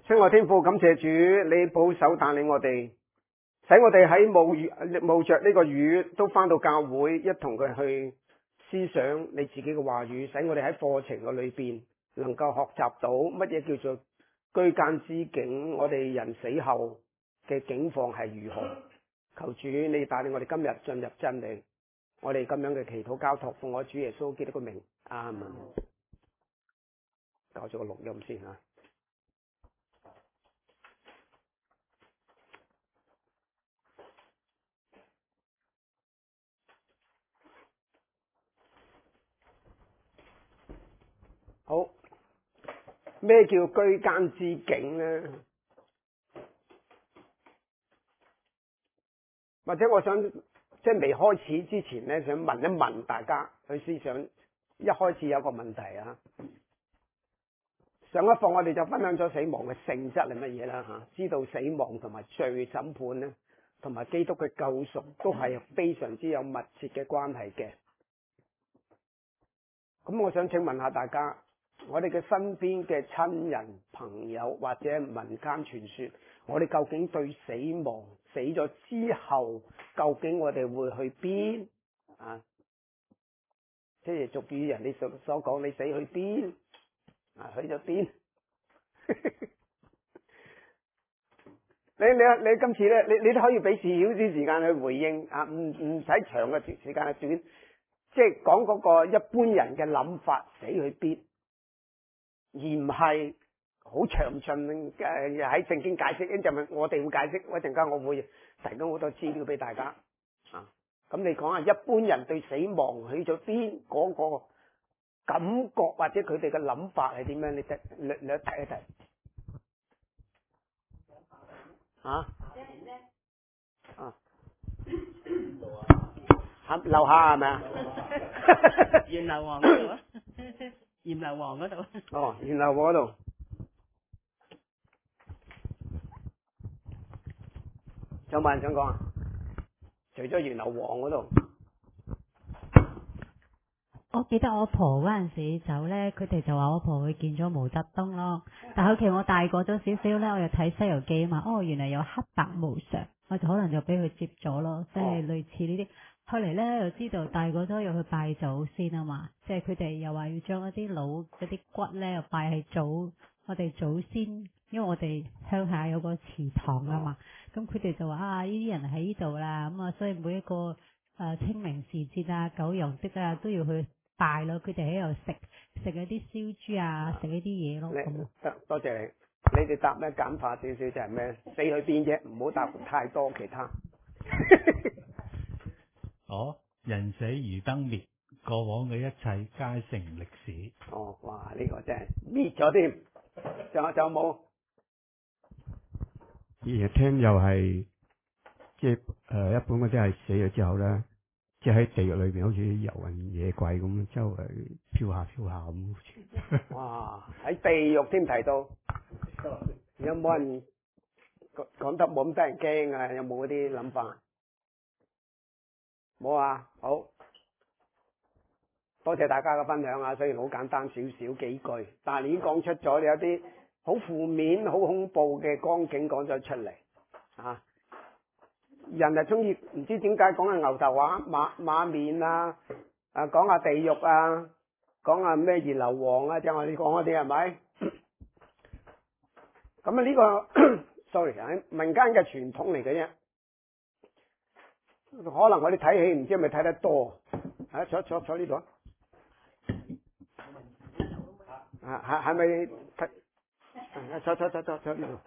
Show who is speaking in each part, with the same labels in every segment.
Speaker 1: 親愛天父，感謝主，你保守帶領我哋，使我哋喺冒着呢個雨都返到教會，一同佢去思想你自己嘅話語，使我哋喺課程嘅裏邊能夠學習到乜嘢叫做居間之境，我哋人死後嘅境況係如何。求主你帶領我哋今日進入真理，我哋咁樣嘅祈禱交託奉我主耶穌基督嘅名，阿門。搞咗個錄音先吓。好，咩叫居間之境呢？或者我想即係未開始之前呢，想問一問大家去思想。一開始有個問題啊，上一課我哋就分享咗死亡嘅性質係乜嘢啦吓，知道死亡同埋罪審判呢，同埋基督嘅救贖都係非常之有密切嘅關係嘅。咁我想請問下大家，我哋嘅身邊嘅親人朋友或者民間傳說，我哋究竟對死亡死咗之後，究竟我哋會去邊啊？即係俗語人哋所講，你死去邊啊？去咗邊？你今次咧，你都可以俾少啲時間去回應啊，唔使長嘅時間，短，即係講嗰個一般人嘅諗法，死去邊，而唔係好詳盡喺聖經解釋。一陣我哋會解釋，一陣間我會提供好多資料俾大家啊。咁你講下一般人對死亡去咗邊嗰個感覺，或者佢哋嘅諗法係點樣？你略睇一睇啊？樓下係咪啊？
Speaker 2: 閻羅王嗰度啊，閻羅王嗰度。
Speaker 1: 哦，閻羅王嗰度。有冇人想講啊？除咗閻羅王嗰度，
Speaker 3: 我記得我婆嗰陣時走咧，佢哋就話我婆去見咗毛澤東咯。但後期我大個咗少少咧，我又睇《西遊記》啊嘛，哦，原來有黑白無常，我就可能就俾佢接咗咯，即係類似呢啲。後嚟咧又知道大個咗要去拜祖先啊嘛，即係佢哋又話要將一啲老嗰啲骨咧又拜係我哋祖先，因為我哋鄉下有個祠堂啊嘛，咁佢哋就話啊呢啲人喺呢度啦，咁啊所以每一個清明時節啊、九陽節啊都要去拜咯，佢哋喺度食嗰啲燒豬啊，食呢啲嘢咯。
Speaker 1: 得，多謝你。你哋答咩簡化少少就係咩？死去邊啫，唔好答太多其他。
Speaker 4: 人死如燈滅，過往嘅一切皆成歷史。
Speaker 1: 哦，哇！呢個真係滅咗添。仲有冇？
Speaker 5: 以前聽又係即係一般嗰啲係死咗之後咧，即係喺地獄裏邊好似遊魂野鬼咁，周圍飄下咁。
Speaker 1: 哇！喺地獄添提到，有冇人講得冇咁得人驚啊？有冇嗰啲諗法？冇啊！好，多謝大家嘅分享啊！雖然好簡單少少幾句，但係你已經講出咗你有啲好負面、好恐怖嘅光景講咗出嚟啊！人係中意唔知點解講下牛頭話、馬面啊，講下地獄啊，講下咩閻羅王啊，即係我哋講嗰啲係咪？咁啊呢個 sorry 喺民間嘅傳統嚟嘅啫。可能我哋睇戲唔知係咪睇得多啊？坐呢度啊？係咪睇？坐呢度。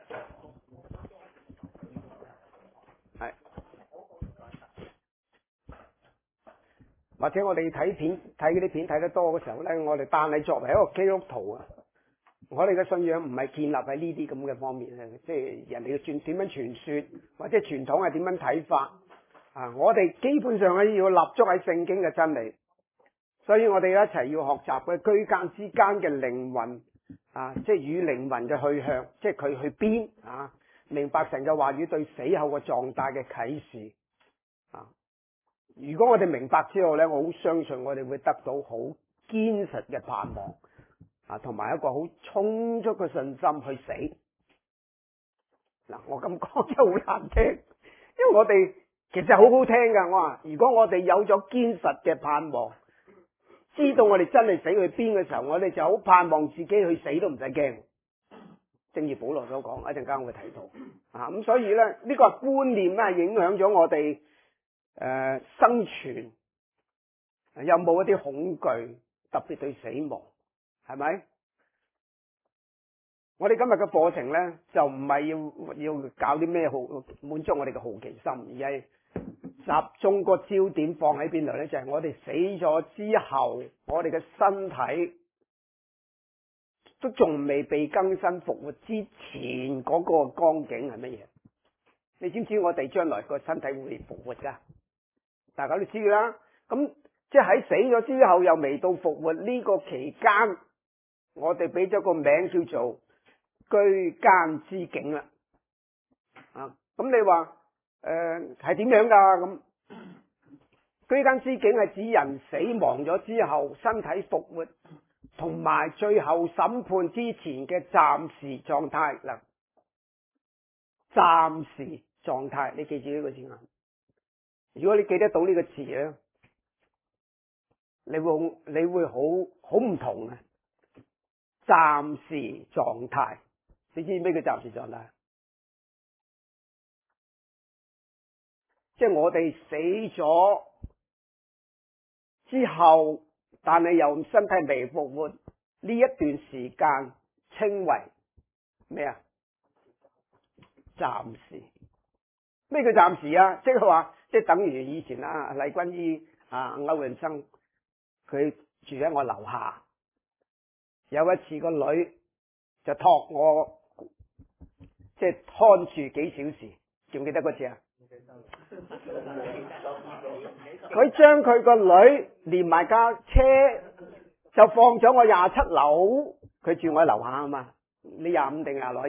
Speaker 1: 係。或者我哋睇嗰啲片睇得多嘅時候咧，我哋但係作為一個基督徒啊，我哋嘅信仰唔係建立喺呢啲咁嘅方面啊，即係人哋嘅點樣傳說，或者傳統係點樣睇法。我哋基本上咧要立足喺聖經嘅真理，所以我哋一齊要學習嘅居間之間嘅靈魂即係與靈魂嘅去向，即係佢去邊明白神嘅話語對死後嘅狀態嘅啟示如果我哋明白之後咧，我好相信我哋會得到好堅實嘅盼望同埋一個好充足嘅信心去死嗱，我咁講真係好難聽，因為我哋其實好好聽噶。我話如果我哋有咗堅實嘅盼望，知道我哋真係死去邊嘅時候，我哋就好盼望自己去死都唔使驚。正如保羅所講，一陣間我會睇到啊。咁所以咧，呢個觀念咧影響咗我哋生存，有冇一啲恐懼，特別對死亡，係咪？我哋今日嘅課程咧，就唔係要搞啲咩好滿足我哋嘅好奇心，而係集中個焦點放喺邊度咧？就係我哋死咗之後，我哋嘅身體都仲未被更新復活之前嗰個光景係乜嘢？你知唔知我哋將來個身體會復活噶？大家都知啦。咁即係喺死咗之後又未到復活呢個期間，我哋俾咗個名叫做居間之境啦。啊，咁你話係點樣噶？咁居間之境係指人死亡咗之後，身體復活，同埋最後審判之前嘅暫時狀態嗱。暫時狀態，你記住呢個字眼。如果你記得到呢個詞咧，你會好唔同嘅。暫時狀態，你知唔知咩叫暫時狀態？即係我哋死咗之後，但係又身體未復活呢一段時間，稱為咩啊？暫時。咩叫暫時啊？即係話，即係等於以前啊，麗君姨啊，歐陽生，佢住喺我樓下。有一次個女就託我，即係看住幾小時，記唔記得嗰次啊？佢將佢個女連埋架車就放咗我27樓，佢住我樓下啊嘛。你25定26？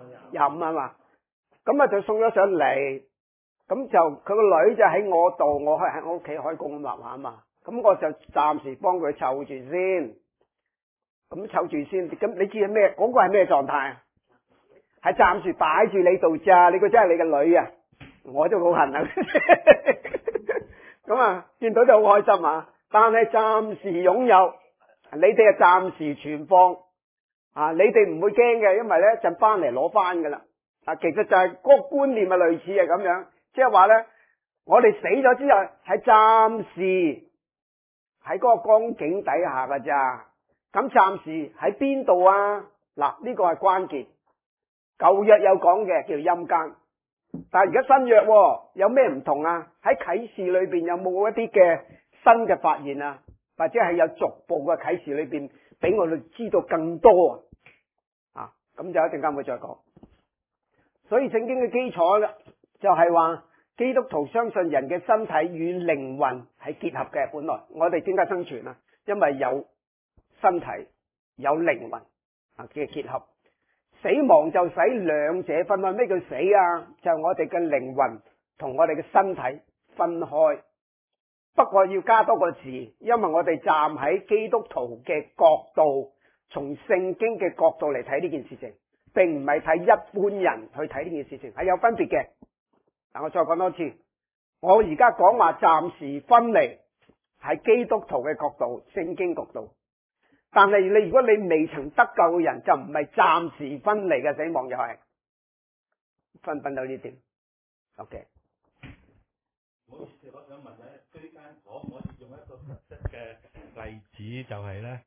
Speaker 1: 25啊嘛。咁啊就送咗上嚟，咁就佢個女就喺我度，我喺我屋企開工畫畫啊嘛。咁我就暫時幫佢湊住先。咁湊住先，咁你知係咩？嗰個係咩狀態啊？係暫時擺住你度咋？你個真係你個女啊？我都好恨啊！咁啊，見到就好開心啊！但係暫時擁有，你哋係暫時存放啊！你哋唔會驚嘅，因為咧就翻嚟攞翻噶啦。啊，其實就係嗰個觀念係類似係咁樣，即係話咧，我哋死咗之後係暫時喺嗰個光景底下噶咋。咁暫時喺邊度啊？嗱，呢個係關鍵。舊約有講嘅叫陰間，但係而家新約有咩唔同啊？喺啟示裏邊有冇一啲嘅新嘅發現啊？或者係有逐步嘅啟示裏邊俾我哋知道更多啊？咁就一陣間會再講。所以聖經嘅基礎咧，就係話基督徒相信人嘅身體與靈魂係結合嘅。本來我哋點解生存啊？因為有身體有靈魂嘅結合，死亡就使兩者分開。咩叫死啊？就係我哋嘅靈魂同我哋嘅身體分開。不過要加多個字，因為我哋站喺基督徒嘅角度，從聖經嘅角度嚟睇呢件事情，並唔係睇一般人去睇呢件事情，係有分別嘅。嗱，我再講多次，我而家講話暫時分離係基督徒嘅角度，聖經角度。但係如果你未曾得救嘅人，就唔係暫時分離嘅死亡，又係分到呢點。OK。
Speaker 4: 我想問咧，居間可唔可以用一個實質嘅例子，就係咧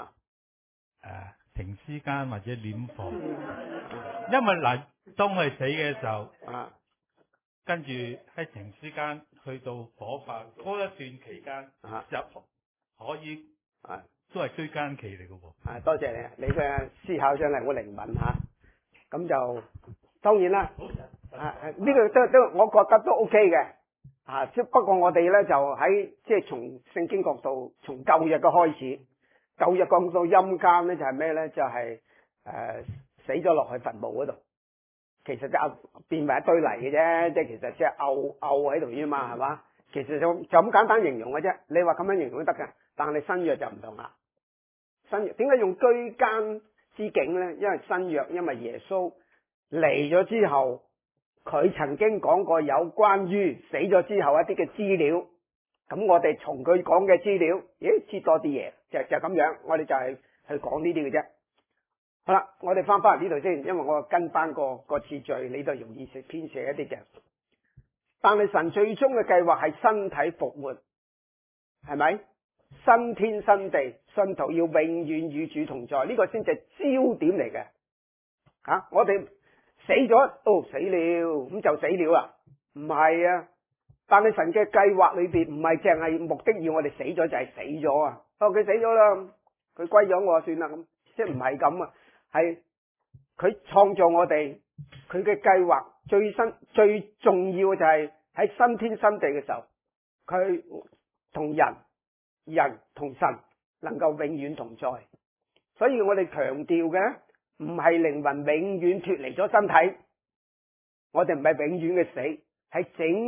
Speaker 4: 停屍間或者殮房，因為嗱，當佢死嘅時候，跟住喺停屍間去到火化嗰一段期間，就可以都係居間期嚟嘅喎。
Speaker 1: 多謝你，你嘅思考真係好靈敏吓。咁就當然啦，呢個都我覺得都 OK 嘅。即不過我哋咧就喺即係從聖經角度，從舊約嘅開始，舊約講到陰間咧就係咩咧？就係死咗落去墳墓嗰度，其實就變為一堆泥嘅啫，即係其實即係漚喺度啫嘛，係嘛？其實就咁簡單形容嘅啫。你話咁樣形容都得㗎，但係新約就唔同啦。新約點解用居間之境咧？因為新約因為耶穌嚟咗之後，佢曾經講過有關於死咗之後一啲嘅資料，咁我哋從佢講嘅資料，知多啲嘢，就咁樣，我哋就係去講呢啲嘅啫。好啦，我哋翻嚟呢度先，因為我跟翻個次序，你就容易編寫一啲嘅。但係神最終嘅計劃係身體復活，係咪？新天新地，信徒要永遠與主同在，呢個先至係焦點嚟嘅。我哋死咗，死了，咁就死了啊？唔係啊！但係神嘅計劃裏邊唔係淨係目的要我哋死咗就係死咗啊！佢死咗啦，佢歸咗我算啦，咁即係唔係咁啊？係佢創造我哋，佢嘅計劃最重要嘅就係喺新天新地嘅時候，佢同人同神能夠永遠同在。所以我哋強調嘅唔係靈魂永遠脫離咗身體，我哋唔係永遠嘅死，係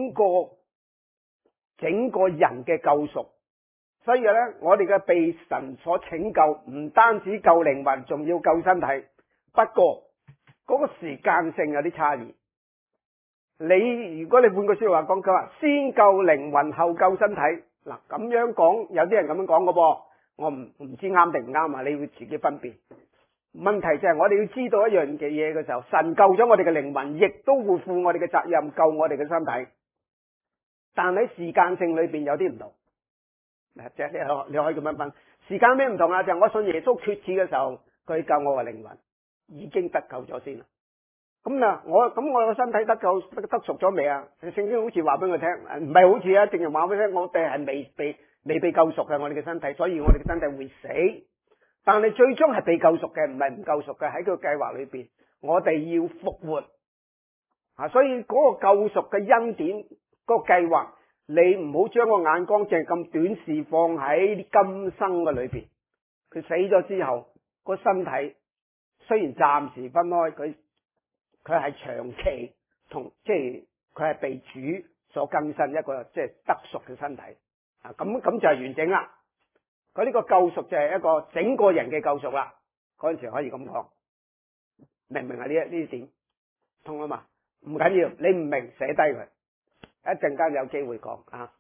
Speaker 1: 整個人嘅救贖。所以咧，我哋嘅被神所拯救，唔單止救靈魂，仲要救身體。不過嗰個時間性有啲差異。如果你換句說話講，佢話先救靈魂後救身體，嗱咁樣講，有啲人咁樣講嘅噃，我唔知啱定唔啱啊，你要自己分辨。問題就係我哋要知道一樣嘅嘢嘅時候，神救咗我哋嘅靈魂，亦都會負我哋嘅責任，救我哋嘅身體。但喺時間性裏邊有啲唔同。即係你可以咁樣分，時間咩唔同啊？就係我信耶穌決志嘅時候，佢救我嘅靈魂已經得救咗先啦。咁我個身體得贖咗未啊？聖經好似話俾我聽，唔係好似啊，正如話俾我聽，我哋係未被救贖嘅，我哋嘅身體，所以我哋嘅身體會死。但係最終係被救贖嘅，唔係唔救贖嘅。喺佢計劃裏邊，我哋要復活所以嗰個救贖嘅恩典，嗰個計劃。你唔好將個眼光淨係咁短視放喺今生嘅裏邊。佢死咗之後，個身體雖然暫時分開，佢係長期即係佢係被主所更新一個即係得贖嘅身體咁就係完整啦。佢呢個救贖就係一個整個人嘅救贖啦。嗰陣時可以咁講，明唔明啊？呢啲點通啊嘛？唔緊要，你唔明寫低佢。一陣間有機會講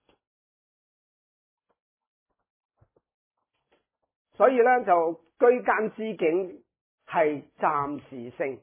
Speaker 1: 所以咧就居間之境係暫時性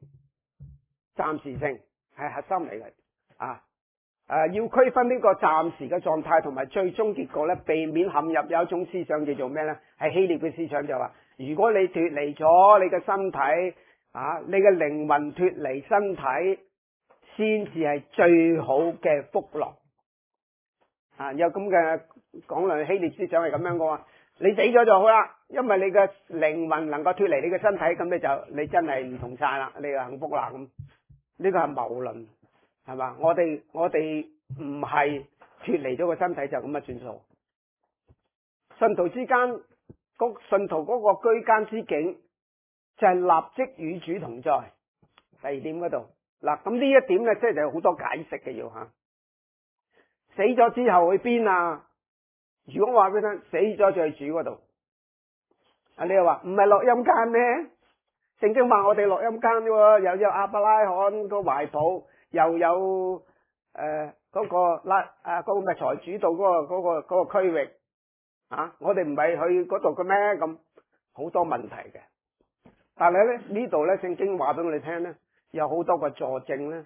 Speaker 1: 係核心嚟嘅要區分呢個暫時嘅狀態同埋最終結果咧，避免陷入有一種思想叫做咩咧？係希臘嘅思想就話，如果你脫離咗你嘅身體你嘅靈魂脫離身體，先至係最好嘅福樂有咁嘅講論，希臘思想係咁樣講你死咗就好啦，因為你嘅靈魂能夠脫離你嘅身體，咁你真係唔同晒啦，你就幸福啦咁。呢個係謬論，係嘛？我哋唔係脫離咗個身體就咁算數。信徒之間，信徒嗰個居間之境就係立即與主同在。第二點嗰度嗱，咁呢一點咧，即係有好多解釋嘅要死咗之後去邊啊？如果我話俾你聽，死咗就去主嗰度，你又話唔係落陰間咩？聖經話我哋落陰間喎，又有亞伯拉罕個懷抱，又有嗰個咩財主道嗰個區域我哋唔係去嗰度嘅咩？咁好多問題嘅。但係咧呢度咧，聖經話俾我哋聽咧，有好多個佐證咧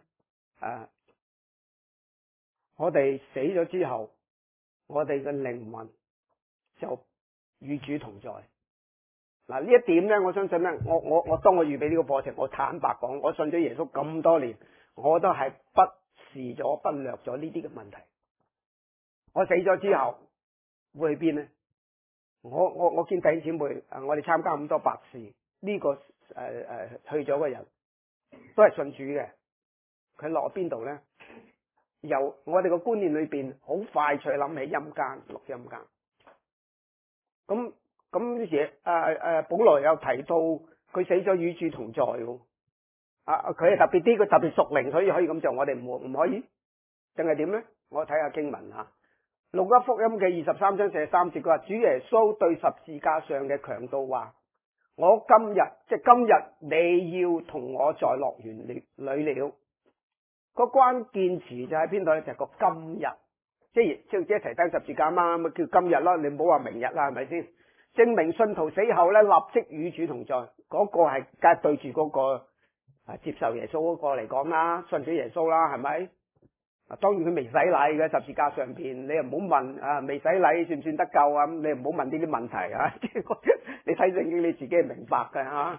Speaker 1: 我哋死咗之後，我哋嘅靈魂就與主同在。嗱，呢一點咧，我相信咧，我當我預備呢個課程，我坦白講，我信咗耶穌咁多年，我都係忽略咗呢啲嘅問題。我死咗之後會去邊咧？我見弟兄姊妹我哋參加咁多白事，呢個去咗嘅人都係信主嘅，佢落邊度咧？由我哋個觀念裏邊，好快脆諗起陰間，落陰間。咁啲嘢，保羅有提到佢死咗與主同在喎。佢係特別啲，佢特別屬靈，所以可以咁做。我哋唔可以，定係點咧？我睇下經文路加福音嘅23章43節，佢話主耶穌對十字架上嘅強盜話： 我今日即係今日你要同我在樂園裏了。個關鍵詞就喺邊度咧？就係個今日，即係一齊釘十字架嘛，咪叫今日咯。你唔好話明日啦，係咪先？證明信徒死後咧，立即與主同在。嗰個係梗係對住嗰個接受耶穌嗰個嚟講啦，信咗耶穌啦，係咪？當然佢未洗禮嘅十字架上邊，你又唔好問啊，未洗禮算唔算得救啊？你唔好問呢啲問題啊！你睇聖經你自己係明白嘅吓，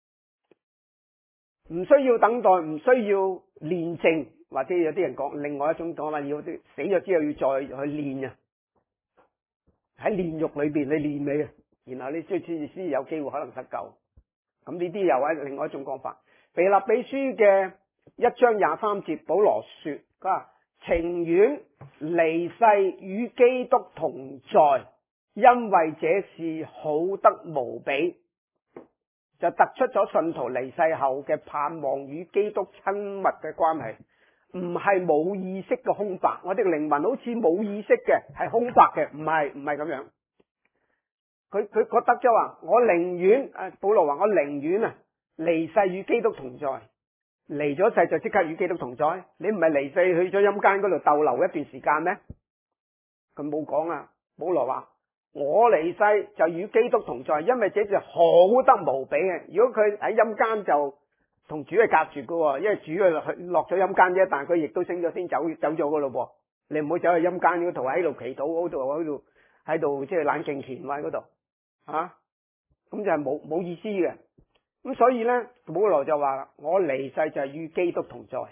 Speaker 1: 唔需要等待，唔需要煉淨，或者有啲人講另外一種講法，要啲死咗之後要再去煉啊，喺煉獄裏邊你煉你啊，然後你先有機會可能得救。咁呢啲又係另外一種講法。腓立比書嘅1章23節，保羅說佢話情願離世與基督同在，因為這是好得無比。就突出咗信徒離世後嘅盼望與基督親密嘅關係，唔係冇意識嘅空白。我哋嘅靈魂好似冇意識嘅，係空白嘅，唔係咁樣。佢覺得即係話，我寧願保羅話我寧願離世與基督同在，離咗世就即刻與基督同在。你唔係離世去咗陰間嗰度逗留一段時間咩？佢冇講啊。保羅話我離世就與基督同在，因為這是好得無比嘅。如果佢喺陰間就同主係隔絕嘅，因為主係落咗陰間啫，但係佢亦都升咗先走咗嘅咯噃。你唔好走去陰間嗰度喺度祈禱喺度即係冷靜虔喺嗰度啊，咁就係冇意思嘅。咁所以咧，保羅就話我離世就係與基督同在。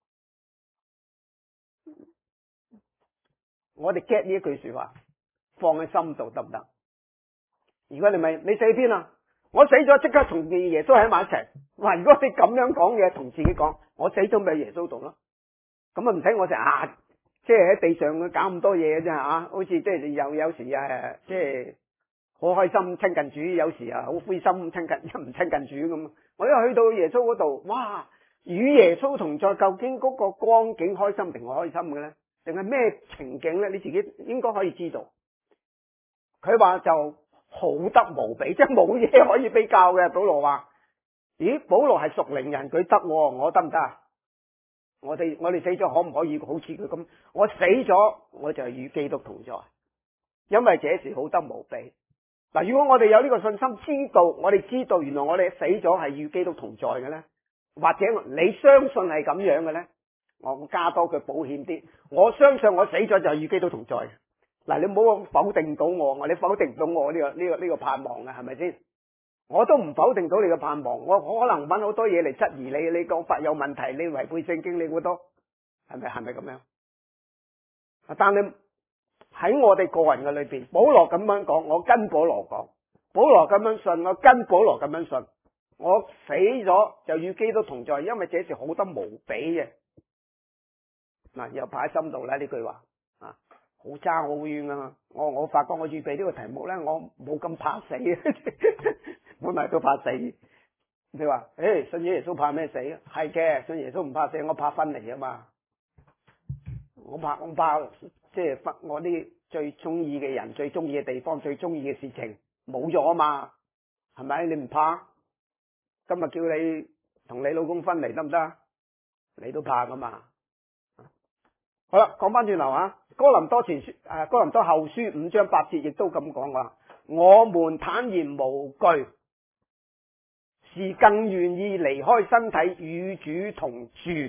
Speaker 1: 我哋 get 呢一句說話放喺心度得唔得？如果你死邊啊？我死咗即刻同耶穌喺埋一齊。哇！如果你咁樣講嘢，同自己講，我死咗咪耶穌度咯？咁啊唔使我成日即係喺地上搞咁多嘢嘅啫吓，好似即係有時即係好開心親近主，有時好灰心唔親近主咁。我一去到耶穌嗰度，哇！與耶穌同在，究竟嗰個光景開心定唔開心嘅咧？定係咩情景咧？你自己應該可以知道。佢話就好得無比，即係冇嘢可以比較嘅。保羅話：咦，保羅係屬靈人，佢得，我得唔得啊？我哋死咗可唔可以好似佢咁？我死咗我就係與基督同在，因為這時好得無比。嗱，如果我哋有呢個信心，我哋知道原來我哋死咗係與基督同在嘅咧，或者你相信係咁樣嘅咧，我加多句保險啲，我相信我死咗就係與基督同在。嗱，你唔好否定到我，你否定唔到我呢個盼望嘅，係咪先？我都唔否定到你嘅盼望，我可能揾好多嘢嚟質疑你講法有問題，你違背聖經，你好多係咪咁樣？但係喺我哋個人嘅裏邊，保羅咁樣講，我跟保羅講；保羅咁樣信，我跟保羅咁樣信。我死咗就與基督同在，因為這是好得無比嘅。嗱，又擺喺心度啦呢句話啊！好差好遠啊！我發覺我預備呢個題目咧，我冇咁怕死，本來都怕死。你話，信耶穌怕咩死啊？係嘅，信耶穌唔怕死，我怕分離啊嘛。我怕即係我啲最中意嘅人、最中意嘅地方、最中意嘅事情冇咗啊嘛，係咪？你唔怕？今日叫你同你老公分離得唔得？你都怕噶嘛？好啦，講翻轉頭啊，哥林多後書5章8節亦都咁講話，我們坦然無懼，是更願意離開身體與主同住。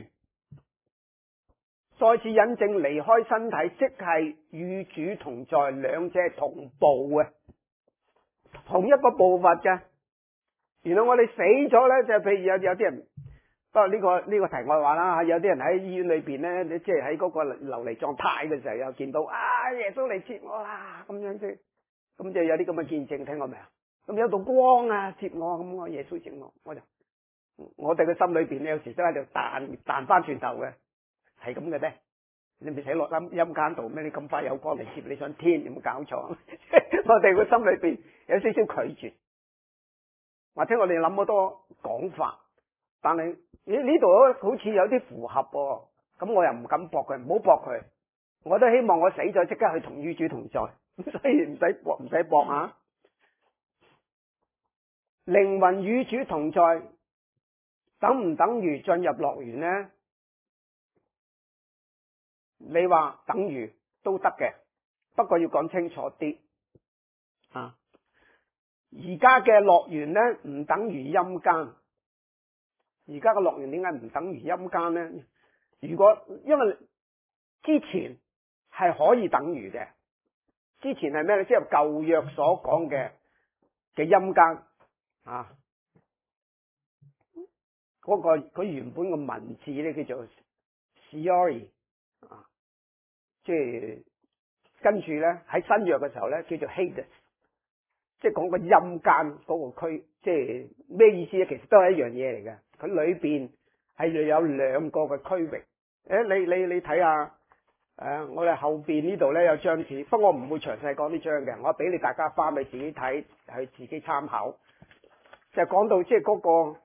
Speaker 1: 再次引證離開身體即係與主同在，兩者同步嘅，同一個步伐嘅。原來我哋死咗咧，就譬如有啲人。不過呢個題外話啦，有啲人喺醫院裏邊咧，你即係喺嗰個流離狀態嘅時候，又見到耶穌嚟接我啦，咁樣啫，咁就有啲咁嘅見證，聽過未啊？咁有道光接我，咁我耶穌接我，我哋嘅心裏邊咧，有時都喺度彈翻轉頭嘅，係咁嘅啫。你咪死落陰間度咩？你咁快有光嚟接你上天，有冇搞錯？我哋個心裏邊有少少拒絕，或者我哋諗好多講法，但係呢度好似有啲符合喎，咁我又唔敢駁佢，唔好駁佢。我都希望我死咗即刻去同與主同在，所以唔使駁啊。 靈魂與主同在，等唔等於進入樂園呢？你話等於都得嘅，不過要講清楚啲啊！而家嘅樂園呢，唔等於陰間。而家嘅樂園點解唔等於陰間呢？如果因為之前係可以等於嘅，之前係咩咧？即係舊約所講嘅陰間啊，佢原本嘅文字咧叫做 Sheol 啊，即係跟住咧喺新約嘅時候咧叫做 Hades，即係講個陰間嗰個區，即係咩意思咧？其實都係一樣嘢嚟嘅，佢裏邊係有兩個嘅區域。你睇下。我哋後邊呢度咧有張紙，不過我唔會詳細講呢張嘅，我俾你大家翻去自己睇，去自己參考。就講到即係嗰個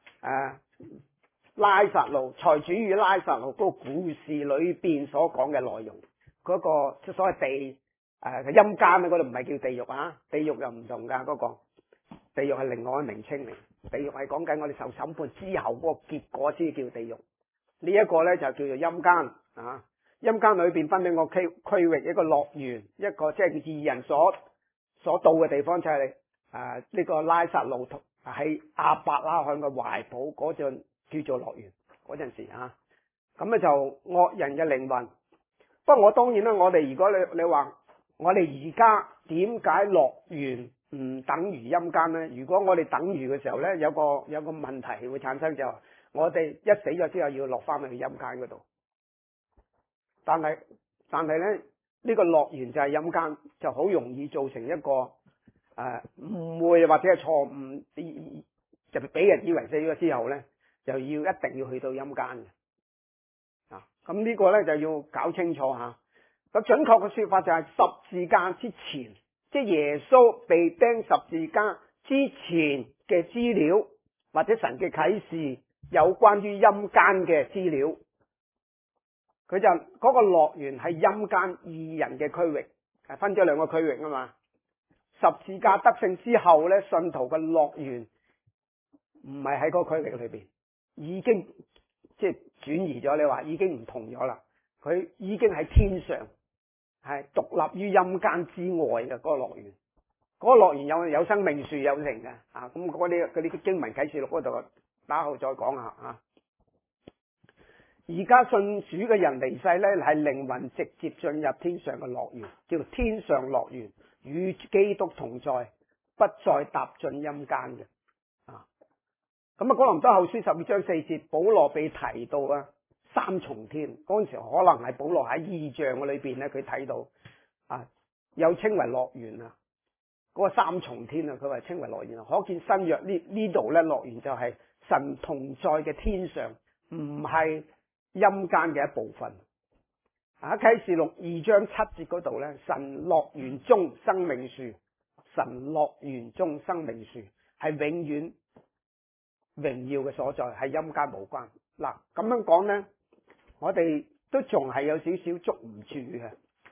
Speaker 1: 拉撒路財主與拉撒路嗰個故事裏邊所講嘅內容，嗰個即係所謂地陰間咧，嗰度唔係叫地獄啊，地獄又唔同噶，嗰個地獄係另外一個名稱嚟，地獄係講緊我哋受審判之後嗰個結果先叫地獄，呢一個咧就叫做陰間啊。陰間裏邊分兩個區域，一個樂園，一個即係義人所到嘅地方，就係呢個拉撒路喺亞伯拉罕嘅懷抱嗰陣叫做樂園嗰陣時啊，咁咧就惡人嘅靈魂。不過我當然啦，我哋如果你話我哋而家點解樂園唔等於陰間呢？如果我哋等於嘅時候呢，有個問題會產生，就係我哋一死咗之後要落翻去陰間嗰度。但係咧，呢個樂園就係陰間，就好容易造成一個誤會或者係錯誤，就俾人以為死咗之後咧，就一定要去到陰間嘅。咁呢個咧就要搞清楚吓。咁準確嘅說法就係十字架之前，即係耶穌被釘十字架之前嘅資料，或者神嘅啟示有關於陰間嘅資料。佢就嗰個樂園係陰間義人嘅區域，分咗兩個區域啊嘛。十字架得勝之後咧，信徒嘅樂園唔係喺嗰個區域裏邊，已經即係轉移咗。你話已經唔同咗啦，佢已經喺天上，係獨立於陰間之外嘅嗰個樂園。嗰個樂園有生命樹有成嘅啊，咁嗰啲經文啟示錄嗰度打後再講下啊。而家信主嘅人離世咧，係靈魂直接進入天上嘅樂園，叫做天上樂園，與基督同在，不再踏進陰間嘅。咁啊，哥林多後書12章4節，保羅被提到三重天，嗰陣時可能係保羅喺異象嘅裏邊咧，佢睇到又稱為樂園啊，嗰個三重天啊，佢話稱為樂園啊。可見新約呢度咧，樂園就係神同在嘅天上，唔係陰間嘅一部分。喺啟示錄2章7節嗰度咧，神樂園中生命樹，神樂園中生命樹係永遠榮耀嘅所在，係陰間無關。嗱，咁樣講咧，我哋都仲係有少少捉唔住嘅。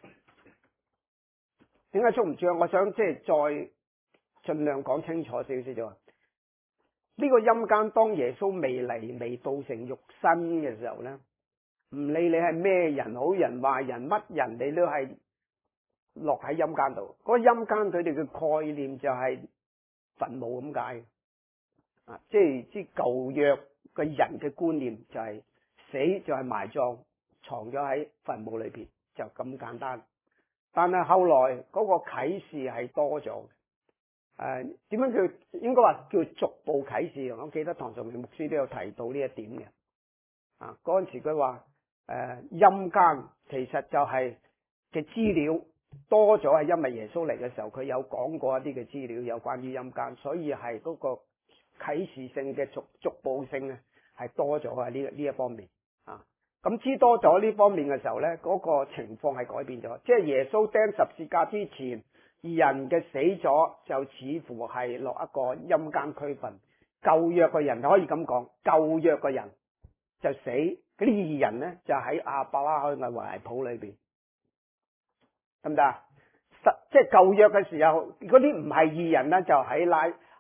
Speaker 1: 點解捉唔住啊？我想即係再盡量講清楚少少咗。呢個陰間當耶穌未嚟、未道成肉身嘅時候咧，唔理你係咩人，好人壞人乜人，你都係落喺陰間度。嗰個陰間佢哋嘅概念就係墳墓咁解。即係舊約嘅人嘅觀念就係死就係埋葬，藏咗喺墳墓裏邊，就咁簡單。但係後來嗰個啟示係多咗嘅。點樣叫？應該話叫逐步啟示。我記得唐崇明牧師都有提到呢一點嘅。嗰陣時佢話陰間其實就係嘅資料多咗，係因為耶穌嚟嘅時候佢有講過一啲嘅資料有關於陰間，所以係嗰個啟示性嘅逐步性咧係多咗啊！呢一方面咁知多咗呢方面嘅時候咧，嗰個情況係改變咗。即係耶穌釘十字架之前，人嘅死咗就似乎係落一個陰間區分。舊約嘅人可以咁講，舊約嘅人就死，嗰啲義人咧就喺亞伯拉罕嘅懷抱裏邊，得唔得啊？即係舊約嘅時候，嗰啲唔係義人咧就喺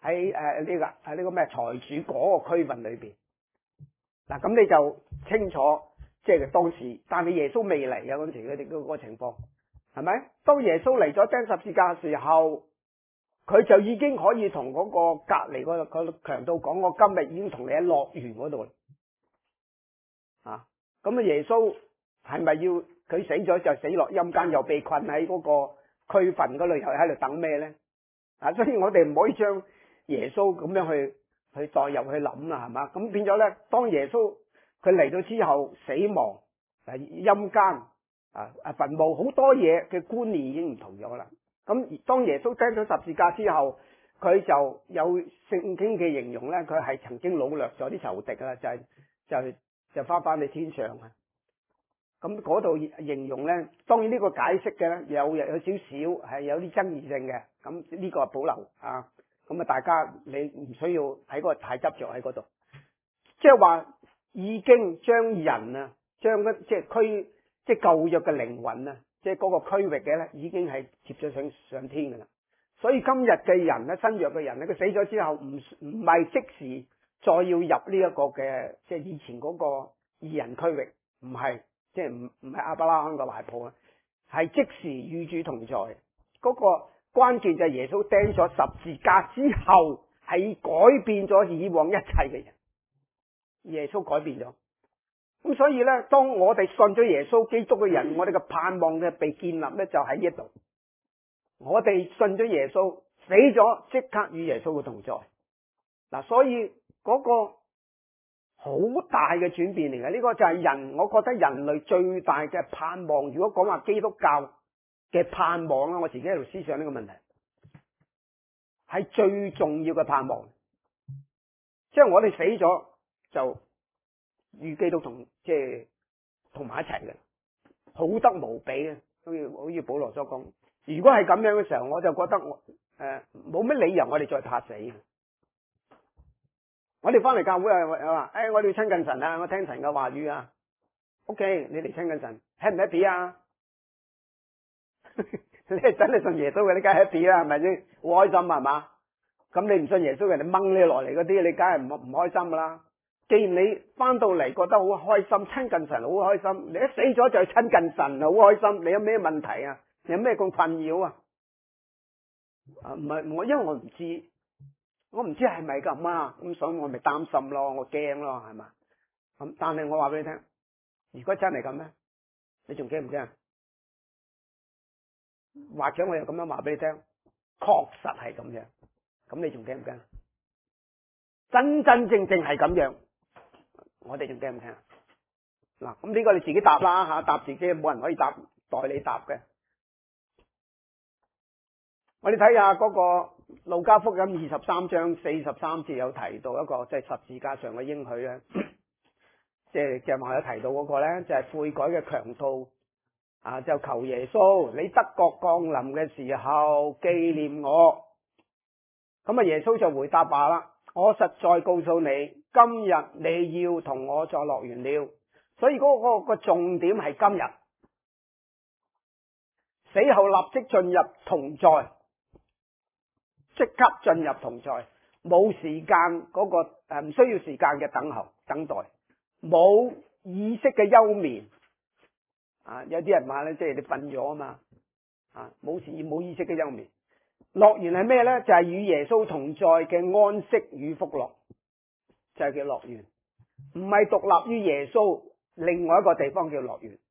Speaker 1: 喺呢個咩財主嗰個區份裏邊。嗱，咁你就清楚，即係當時，但係耶穌未嚟嘅嗰陣時，佢哋嗰個情況係咪？當耶穌嚟咗釘十字架嘅時候，佢就已經可以同嗰個隔離嗰個強盜講：我今日已經同你喺樂園嗰度啦。啊，咁啊耶穌係咪要佢死咗就死落陰間，又被困喺嗰個區份嗰度，又喺度等咩咧？啊，所以我哋唔可以將耶穌咁樣去代入去諗啦，係嘛？咁變咗咧，當耶穌佢嚟到之後，死亡、陰間、墳墓好多嘢嘅觀念已經唔同咗啦。咁當耶穌釘咗十字架之後，佢就有聖經嘅形容咧，佢係曾經擄掠咗啲仇敵啦，就翻去天上啊。咁嗰度形容咧，當然呢個解釋嘅咧有少少係有啲爭議性嘅，咁呢個係保留啊。咁啊，大家你唔需要喺嗰個太執着喺嗰度，即係話已經將人啊，將即係舊約嘅靈魂啊，即係嗰個區域嘅咧，已經係接咗上天噶啦。所以今日嘅人咧，新約嘅人咧，佢死咗之後唔係即時再要入呢一個嘅，即係以前嗰個義人區域，唔係，即係唔係亞伯拉罕個懷抱啊，係即時與主同在。嗰個關鍵就係耶穌釘咗十字架之後，係改變咗以往一切嘅人。耶穌改變咗，咁所以咧，當我哋信咗耶穌基督嘅人，我哋嘅盼望嘅被建立咧，就喺呢一度。我哋信咗耶穌，死咗即刻與耶穌嘅同在。嗱，所以嗰個好大嘅轉變嚟嘅，呢個就係人，我覺得人類最大嘅盼望。如果講話基督教嘅盼望啦，我自己喺度思想呢個問題，係最重要嘅盼望。即係我哋死咗就與基督即係同埋一齊嘅，好得無比嘅。好似保羅所講，如果係咁樣嘅時候，我就覺得冇乜理由我哋再怕死。我哋翻嚟教會話我哋要親近神啊，我聽神嘅話語啊。OK， 你嚟親近神 happy 唔 happy 啊？你係真係信耶穌嘅，你梗係 happy 啦，係咪先？好開心係嘛？咁你唔信耶穌，人哋掹你落嚟嗰啲，你梗係唔開心噶啦。既然你翻到嚟覺得好開心，親近神好開心，你一死咗就親近神好開心，你有咩問題啊？你有咩咁困擾啊？唔係我，因為我唔知係咪咁啊，咁所以我咪擔心咯，我驚咯，係嘛？咁但係我話俾你聽，如果真係咁咧，你仲驚唔驚？或者我又咁樣話俾你聽，確實係咁樣，咁你仲驚唔驚？真真正正係咁樣，我哋仲驚唔驚？嗱，咁呢個你自己答啦吓，答自己，冇人可以代你答嘅。我哋睇下嗰個路加福音23章43節有提到一個即係十字架上嘅應許咧，即係話有提到嗰個咧就係悔改嘅強盜啊，就求耶穌你得國降臨嘅時候紀念我。咁啊耶穌就回答話啦，我實在告訴你，今日你要同我作樂園了。所以嗰個重點係今日，死後立即進入同在。即刻進入同在，冇時間嗰個唔需要時間嘅等待，冇意識嘅休眠啊！有啲人話咧，即係你瞓咗啊嘛啊，冇意識嘅休眠。樂園係咩咧？就係與耶穌同在嘅安息與福樂，就係叫樂園，唔係獨立於耶穌另外一個地方叫樂園，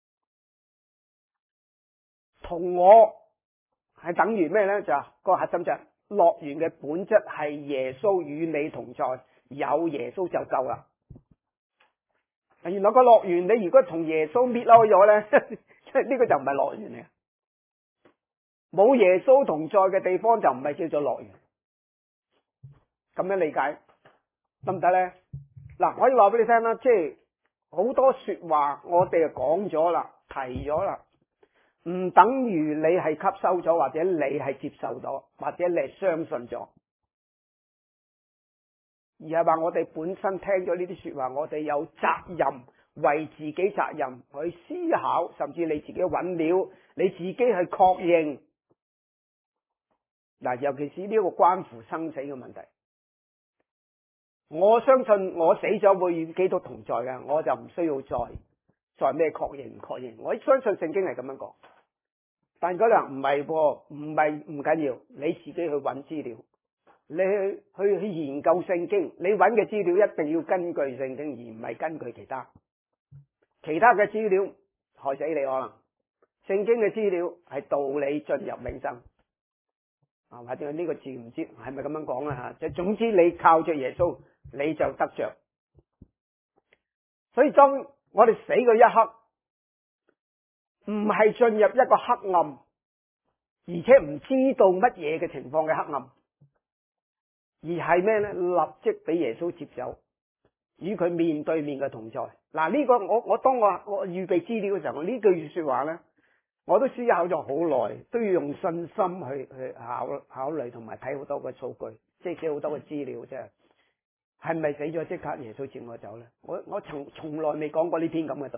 Speaker 1: 同我係等於咩咧？就係個核心就係樂園嘅本質係耶穌與你同在，有耶穌就夠啦。原來個樂園你如果同耶穌搣開咗咧，即係呢個就唔係樂園嚟。冇耶穌同在嘅地方就唔係叫做樂園。咁樣理解得唔得咧？嗱，我可以話俾你聽啦，即係好多說話我哋就講咗啦，提咗啦。唔等於你係吸收咗，或者你係接受咗，或者你係相信咗，而係話我哋本身聽咗呢啲說話，我哋有責任為自己責任去思考，甚至你自己揾料，你自己去確認， 嗱，尤其是呢個關乎生死嘅問題。我相信我死咗會與基督同在嘅，我就唔需要再咩確認唔確認。我相信聖經係咁樣講，但嗰人唔係噃，唔緊要，你自己去揾資料，你去研究聖經，你揾嘅資料一定要根據聖經，而唔係根據其他嘅資料害死你可能。聖經嘅資料係導你進入永生。或者呢個字唔知係咪咁樣講啦吓，總之你靠着耶穌你就得着。所以當我哋死嘅一刻，唔係進入一個黑暗，而且唔知道乜嘢嘅情況嘅黑暗，而係咩呢？立即俾耶穌接走，與佢面對面嘅同在。嗱，呢個我當我預備資料嘅時候，呢句說話呢，我都思考咗好耐，都要用信心去考慮同埋睇好多個數據，即係睇好多個資料啫。係咪死咗即刻耶穌接我走呢？我從來未講過呢篇咁嘅道，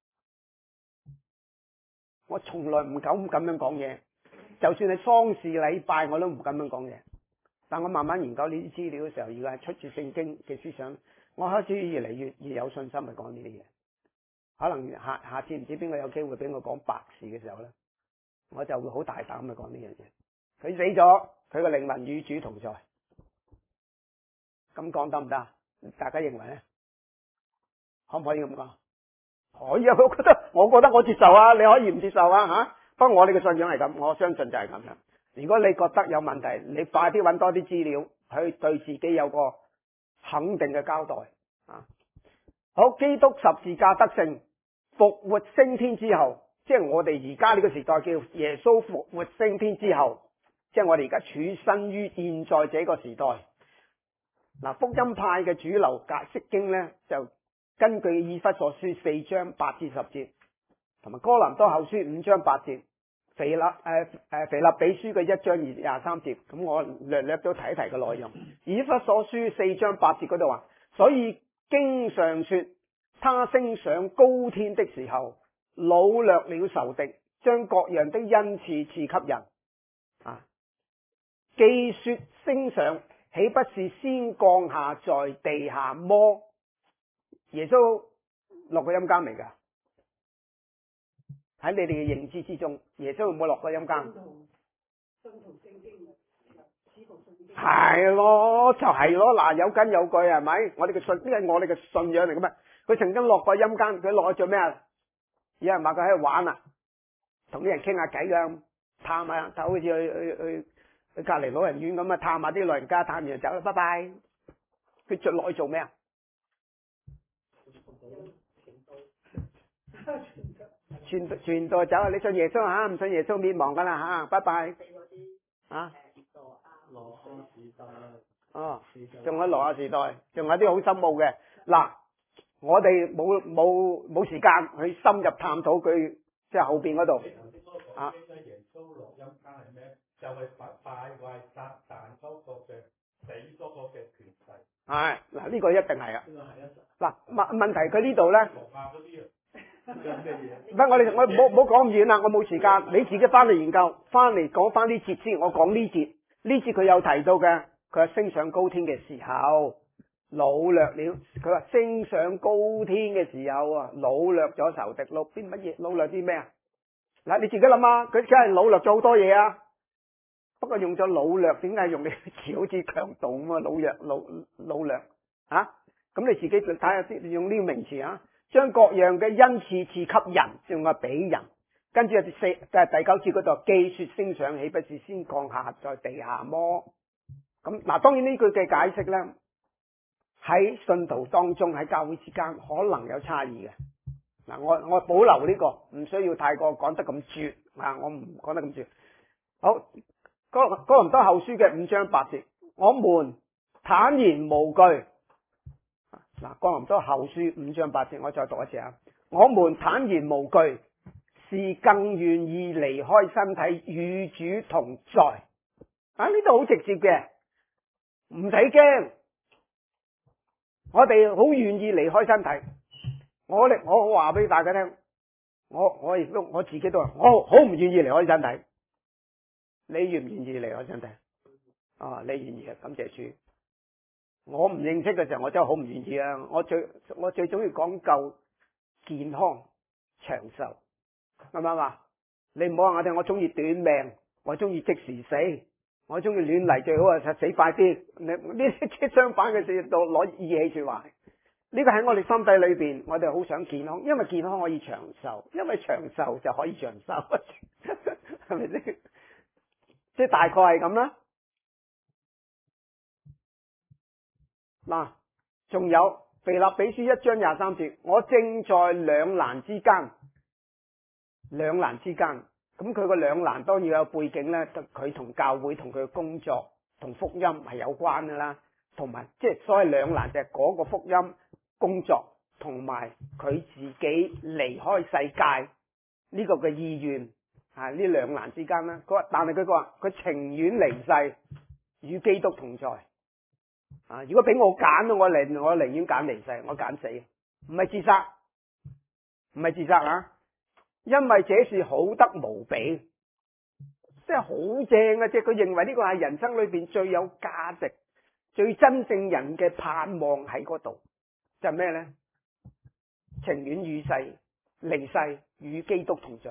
Speaker 1: 我從來唔敢咁樣講嘢。就算係喪事禮拜，我都唔敢咁樣講嘢。但我慢慢研究呢啲資料嘅時候，如果係出自聖經嘅思想，我開始越嚟越有信心去講呢啲嘢。可能下次唔知邊個有機會俾我講白事嘅時候呢，我就會好大膽去講呢樣嘢。佢死咗，佢個靈魂與主同在。咁講得唔得？大家認為呢？可唔可以咁講？可以啊！我覺得我接受啊，你可以唔接受啊吓。不過我哋嘅信仰係咁，我相信就係咁樣。如果你覺得有問題，你快啲揾多啲資料，去對自己有個肯定嘅交代啊！好，基督十字架得勝，復活升天之後，即係我哋而家呢個時代叫耶穌復活升天之後，即係我哋而家處身於現在這個時代。嗱，福音派嘅主流解釋經呢，就根據以弗所書4章8至10節，同埋哥林多後書5章8節，腓立比書嘅1章23節，咁我略都提一提個內容。以弗所書4章8節嗰度話，所以經上說，他升上高天的時候，擄掠了仇敵，將各樣的恩賜賜給人。既說升上，豈不是先降下在地下麼？耶穌落過陰間未㗎？喺你哋嘅認知之中，耶穌有冇落過陰間？係咯，就係咯。嗱，有根有據係咪？我哋嘅信，呢係我哋嘅信仰嚟噶嘛？佢曾經落過陰間，佢落去做咩啊？有人話佢喺度玩啊，同啲人傾下偈噶，探下，就好似去隔籬老人院咁啊，探下啲老人家，探完就走啦，拜拜。佢着落去做咩啊？傳道走啊！你信耶穌吓，唔信耶穌滅亡噶啦吓，拜拜。啊？哦，仲喺羅亞時代，仲有啲好深奧嘅。嗱，我哋冇時間去深入探討佢即係後邊嗰度。啊？
Speaker 4: 耶穌落陰間係咩？就係敗壞撒旦嗰個嘅死嗰個嘅權勢。係
Speaker 1: 嗱，呢個一定係啊。嗱，問題佢呢度咧。唔係我唔好講咁遠啦，我冇時間，你自己翻嚟研究，翻嚟講翻啲節先。我講呢節佢有提到嘅，佢話升上高天嘅時候，擄掠了。佢話升上高天嘅時候啊，擄掠咗仇敵，擄邊乜嘢？擄掠啲咩啊？嗱，你自己諗啊，佢梗係擄掠咗好多嘢啊。不過用咗擄掠，點解用呢個詞好似強盜咁啊？擄掠啊？咁你自己睇下先，用呢個名詞啊。將各樣嘅恩賜賜給人，仲話俾人。跟住第9節嗰度，既說升上，豈不是先降下在地下麼？咁嗱，當然呢句嘅解釋呢，喺信徒當中喺教會之間可能有差異嘅。嗱，我保留呢個，唔需要太過講得咁絕啊！我唔講得咁絕。好，哥林多後書嘅5章8節，我們坦然無懼。嗱，哥林多後書5章8節，我再讀一次啊！我們坦然無懼，是更願意離開身體與主同在。啊，呢度好直接嘅，唔使驚。我哋好願意離開身體。我話俾大家聽，我亦都我自己都話，我好唔願意離開身體。你願唔願意離開身體？ 哦，你願意啊，感謝主。我唔認識嘅時候，我真係好唔願意啊！我最中意講究健康長壽，啱唔啱啊？你唔好話我哋，我中意短命，我中意即時死，我中意亂嚟，最好啊死快啲。呢啲相反嘅事，到攞義氣說話。呢個喺我哋心底裏邊，我哋好想健康，因為健康可以長壽，因為長壽就可以長壽，係咪先？即係大概係咁啦。嗱，仲有腓立比書1章23節，我正在兩難之間，兩難之間。咁佢個兩難當然有背景咧，佢同教會同佢嘅工作同福音係有關噶啦，同埋即係所謂兩難就係嗰個福音工作同埋佢自己離開世界呢個嘅意願啊，呢兩難之間啦。佢話，但係佢話佢情願離世與基督同在啊！如果俾我揀，我寧願揀離世，我揀死，唔係自殺，唔係自殺啊！因為這是好得無比，即係好正啊！即係佢認為呢個係人生裏邊最有價值、最真正人嘅盼望喺嗰度，就係咩呢？情願與世離世與基督同在，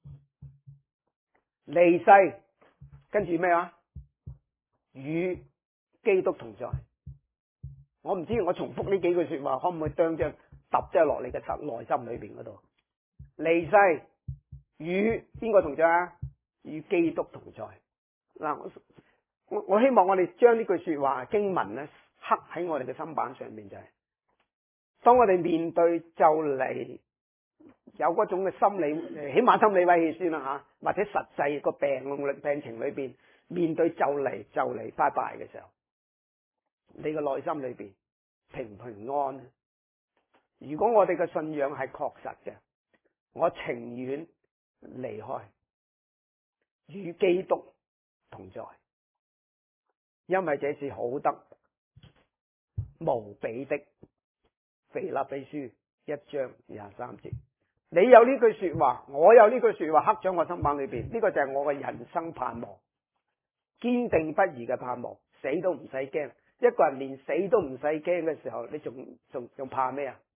Speaker 1: 離世跟住咩話？與基督同在。我唔知我重複呢幾句說話可唔可以將隻揼咗落你嘅內心裏邊嗰度？離世與邊個同在啊？與基督同在。嗱，我希望我哋將呢句說話經文咧刻喺我哋嘅心板上面，就係當我哋面對就嚟有嗰種嘅心理，起碼心理威脅先啦吓，或者實際個病情裏邊面對就嚟拜拜嘅時候，你嘅內心裏邊平唔平安？如果我哋嘅信仰係確實嘅，我情願離開，與基督同在，因為這是好得無比的。腓立比書1章23節，你有呢句說話，我有呢句說話刻咗我心板裏邊，呢個就係我嘅人生盼望，堅定不移嘅盼望，死都唔使驚。一個人連死都唔使驚嘅時候，你仲怕咩啊？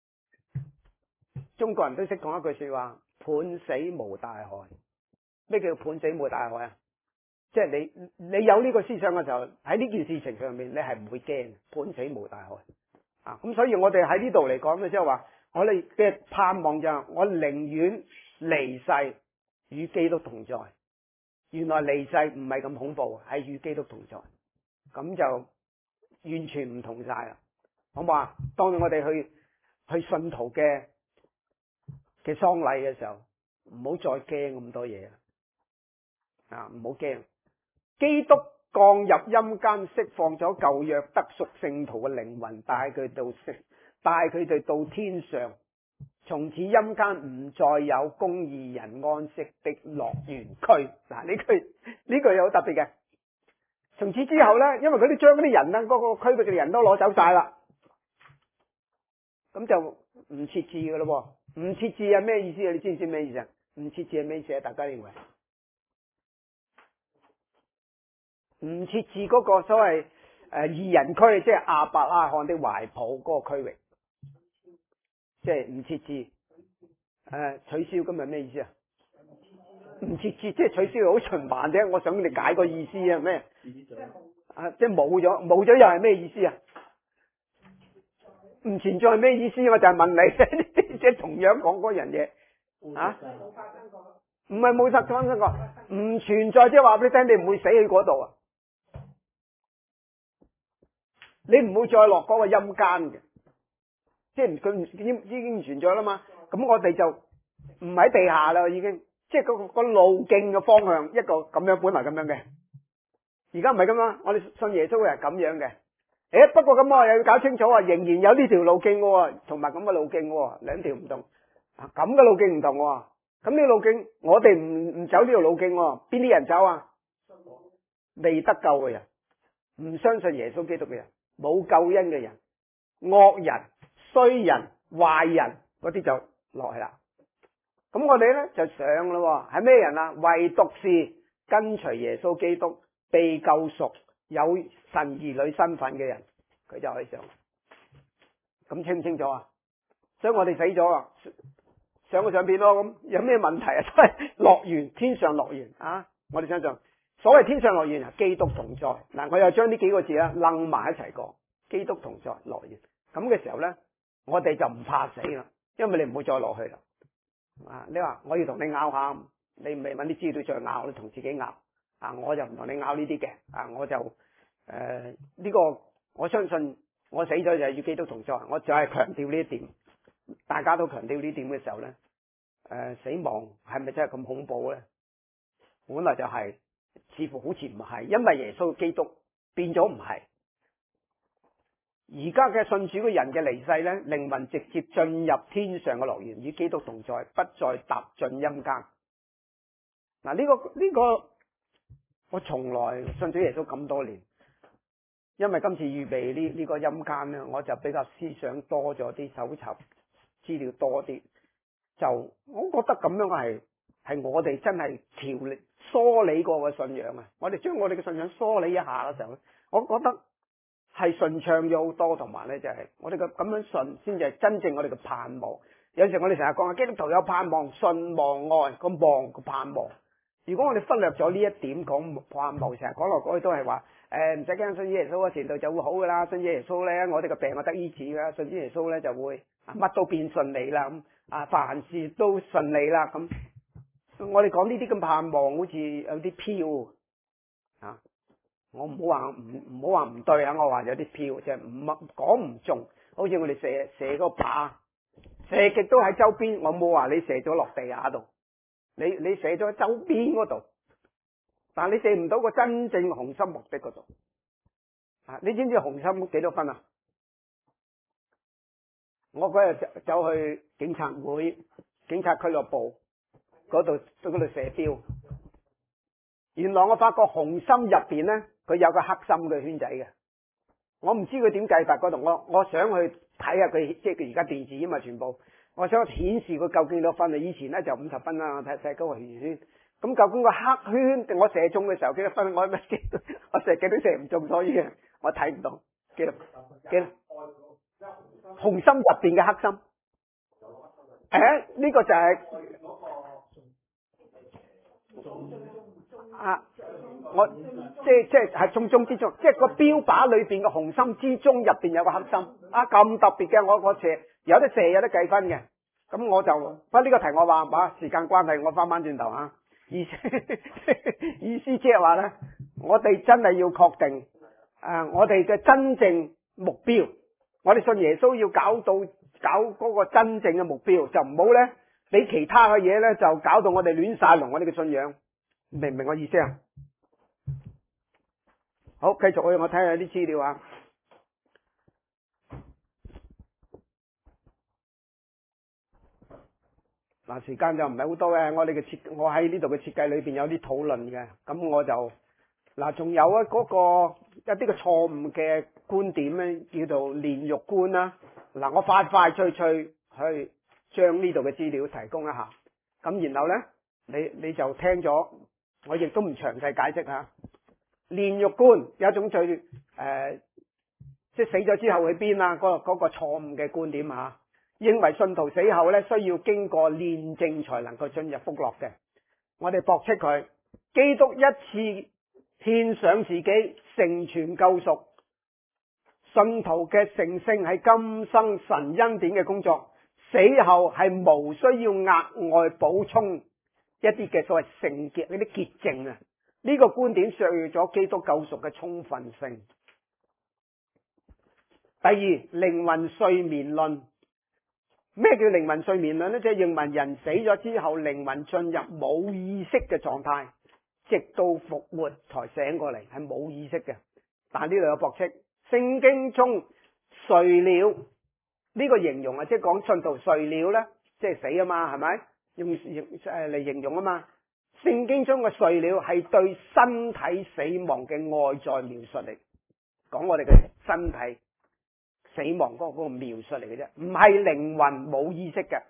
Speaker 1: 中國人都識講一句說話，判死無大害。咩叫判死無大害啊？即係你有呢個思想嘅時候，喺呢件事情上面你係唔會驚，判死無大害啊！咁所以我哋喺呢度嚟講咧，即係話我哋嘅盼望就係我寧願離世與基督同在。原來離世唔係咁恐怖，係與基督同在，咁就完全唔同晒啦，好唔好啊？當我哋去信徒嘅喪禮嘅時候，唔好再驚咁多嘢啊！唔好驚，基督降入陰間，釋放咗舊約得贖聖徒嘅靈魂，帶佢哋到天上，從此陰間唔再有公義人安息的樂園區。嗱，呢句又好特別嘅。從此之後呢，因為佢哋將嗰啲人啊，嗰個區域嘅人都攞走晒啦，咁就唔設置噶咯。唔設置係咩意思啊？你知唔知咩意思啊？唔設置係咩意思啊？大家認為？唔設置嗰個所謂義人區，即係亞伯拉罕的懷抱嗰個區域，即係唔設置。取消咁係咩意思啊？唔設置即係取消，好循環啫。我想你解個意思啊，咩？即係冇咗又係咩意思啊？唔存在係咩意思？我就係問你，即係同樣講嗰樣嘢啊？唔係冇發生過，唔存在，即係話俾你聽，你唔會死喺嗰度啊！你唔會再落嗰個陰間嘅，即係佢已經唔存在啦嘛。咁我哋就唔喺地下啦，已經，即係個路徑嘅方向一個咁樣，本來咁樣嘅。而家唔係咁樣，我哋信耶穌嘅係咁樣嘅。不過咁我又要搞清楚啊，仍然有呢條路徑喎，同埋咁嘅路徑喎，兩條唔同。咁嘅路徑唔同喎。咁呢個路徑我哋唔走呢條路徑喎，邊啲人走啊？未得救嘅人，唔相信耶穌基督嘅人，冇救恩嘅人，惡人、衰人、壞人嗰啲就落去啦。咁我哋咧就上咯，係咩人啊？唯獨是跟隨耶穌基督、被救贖、 有神兒女身份嘅人，佢就可以上。咁清唔清楚啊？所以我哋死咗啊，上去上邊咯。咁有咩問題啊？都係樂園，天上樂園啊！我哋想象，所謂天上樂園係基督同在。嗱，我又將呢幾個字咧楞埋一齊講，基督同在樂園。咁嘅時候咧，我哋就唔怕死啦，因為你唔會再落去啦。啊，你話我要同你拗下，你唔係揾啲資料再拗，你同自己拗。啊，我就唔同你拗呢啲嘅。啊，我就呢個我相信我死咗就係與基督同在。我就係強調呢一點，大家都強調呢點嘅時候咧，死亡係咪真係咁恐怖咧？本來就係，似乎好似唔係，因為耶穌基督變咗唔係。而家嘅信主嘅人嘅離世咧，靈魂直接進入天上嘅樂園，與基督同在，不再踏進陰間。嗱，呢個我從來信主耶穌咁多年，因為今次預備呢個陰間咧，我就比較思想多咗啲，搜集資料多啲，就我覺得咁樣係我哋真係梳理過嘅信仰啊！我哋將我哋嘅信仰梳理一下嘅時候，我覺得係順暢咗好多，同埋咧就係我哋嘅咁樣信，先至係真正我哋嘅盼望。有時我哋成日講啊，基督徒有盼望，信望愛個望個盼望。如果我哋忽略咗呢一點講盼望，成日講落講去都係話唔使驚，信耶穌嘅前途就會好噶啦，信耶穌咧我哋嘅病我得醫治噶，信耶穌咧就會乜都變順利啦，咁啊凡事都順利啦咁。我哋講呢啲咁盼望，好似有啲飄啊！我唔好話唔對啊！我話有啲飄，即係唔講唔中。好似我哋射個靶，射極都喺周邊。我冇話你射咗落地下度，你射咗喺周邊嗰度，但係你射唔到個真正紅心目的嗰度。啊！你知唔知紅心幾多分啊？我嗰日走去警察會、警察俱樂部。嗰度射標，原來我發覺紅心入邊咧，佢有個黑心嘅圈仔嘅。我唔知佢點計法嗰度，我想去睇下佢，即係佢而家電子啊嘛，全部。我想顯示佢究竟幾多分啊？以前咧就50分啦，睇嗰個圓圈。咁究竟個黑圈我射中嘅時候幾多分？我射幾都射唔中，所以我睇唔到幾多。紅心入邊嘅黑心。呢個就係。啊！我即係中之中，即係個標靶裏邊嘅紅心之中入邊有個黑心啊！咁特別嘅，我射有得射有得計分嘅，咁我就不過呢個題我話時間關係，我翻轉頭啊！意思即係話咧，我哋真係要確定我哋嘅真正目標，我哋信耶穌要搞嗰個真正嘅目標，就唔好咧俾其他嘅嘢咧就搞到我哋亂晒龍，我哋嘅信仰。明唔明我意思啊？好，繼續去我睇下啲資料啊。嗱，時間就唔係好多嘅，我喺呢度嘅設計裏邊有啲討論嘅，咁我就仲有一啲嘅錯誤嘅觀點咧，叫做煉獄觀啦。我快脆去將呢度嘅資料提供一下，咁然後咧，你就聽咗。我亦都唔詳細解釋吓，煉獄觀有一種最即係死咗之後去邊啊？嗰個錯誤嘅觀點吓，認為信徒死後咧需要經過煉證才能夠進入福樂嘅。我哋駁斥佢，基督一次獻上自己成全救贖，信徒嘅成聖係今生神恩典嘅工作，死後係無需要額外補充一啲嘅所謂聖潔呢啲潔淨啊，呢個觀點削弱咗基督救贖嘅充分性。第二，靈魂睡眠論。咩叫靈魂睡眠論呢？即係認為人死咗之後，靈魂進入冇意識嘅狀態，直到復活才醒過嚟，係冇意識嘅。但係呢度有駁斥，聖經中睡了呢個形容啊，即係講信徒睡了呢，即係死啊嘛，係咪？用嚟形容啊嘛，聖經中嘅睡了係對身體死亡嘅外在描述嚟，講我哋嘅身體死亡嗰個描述嚟嘅啫，唔係靈魂冇意識嘅。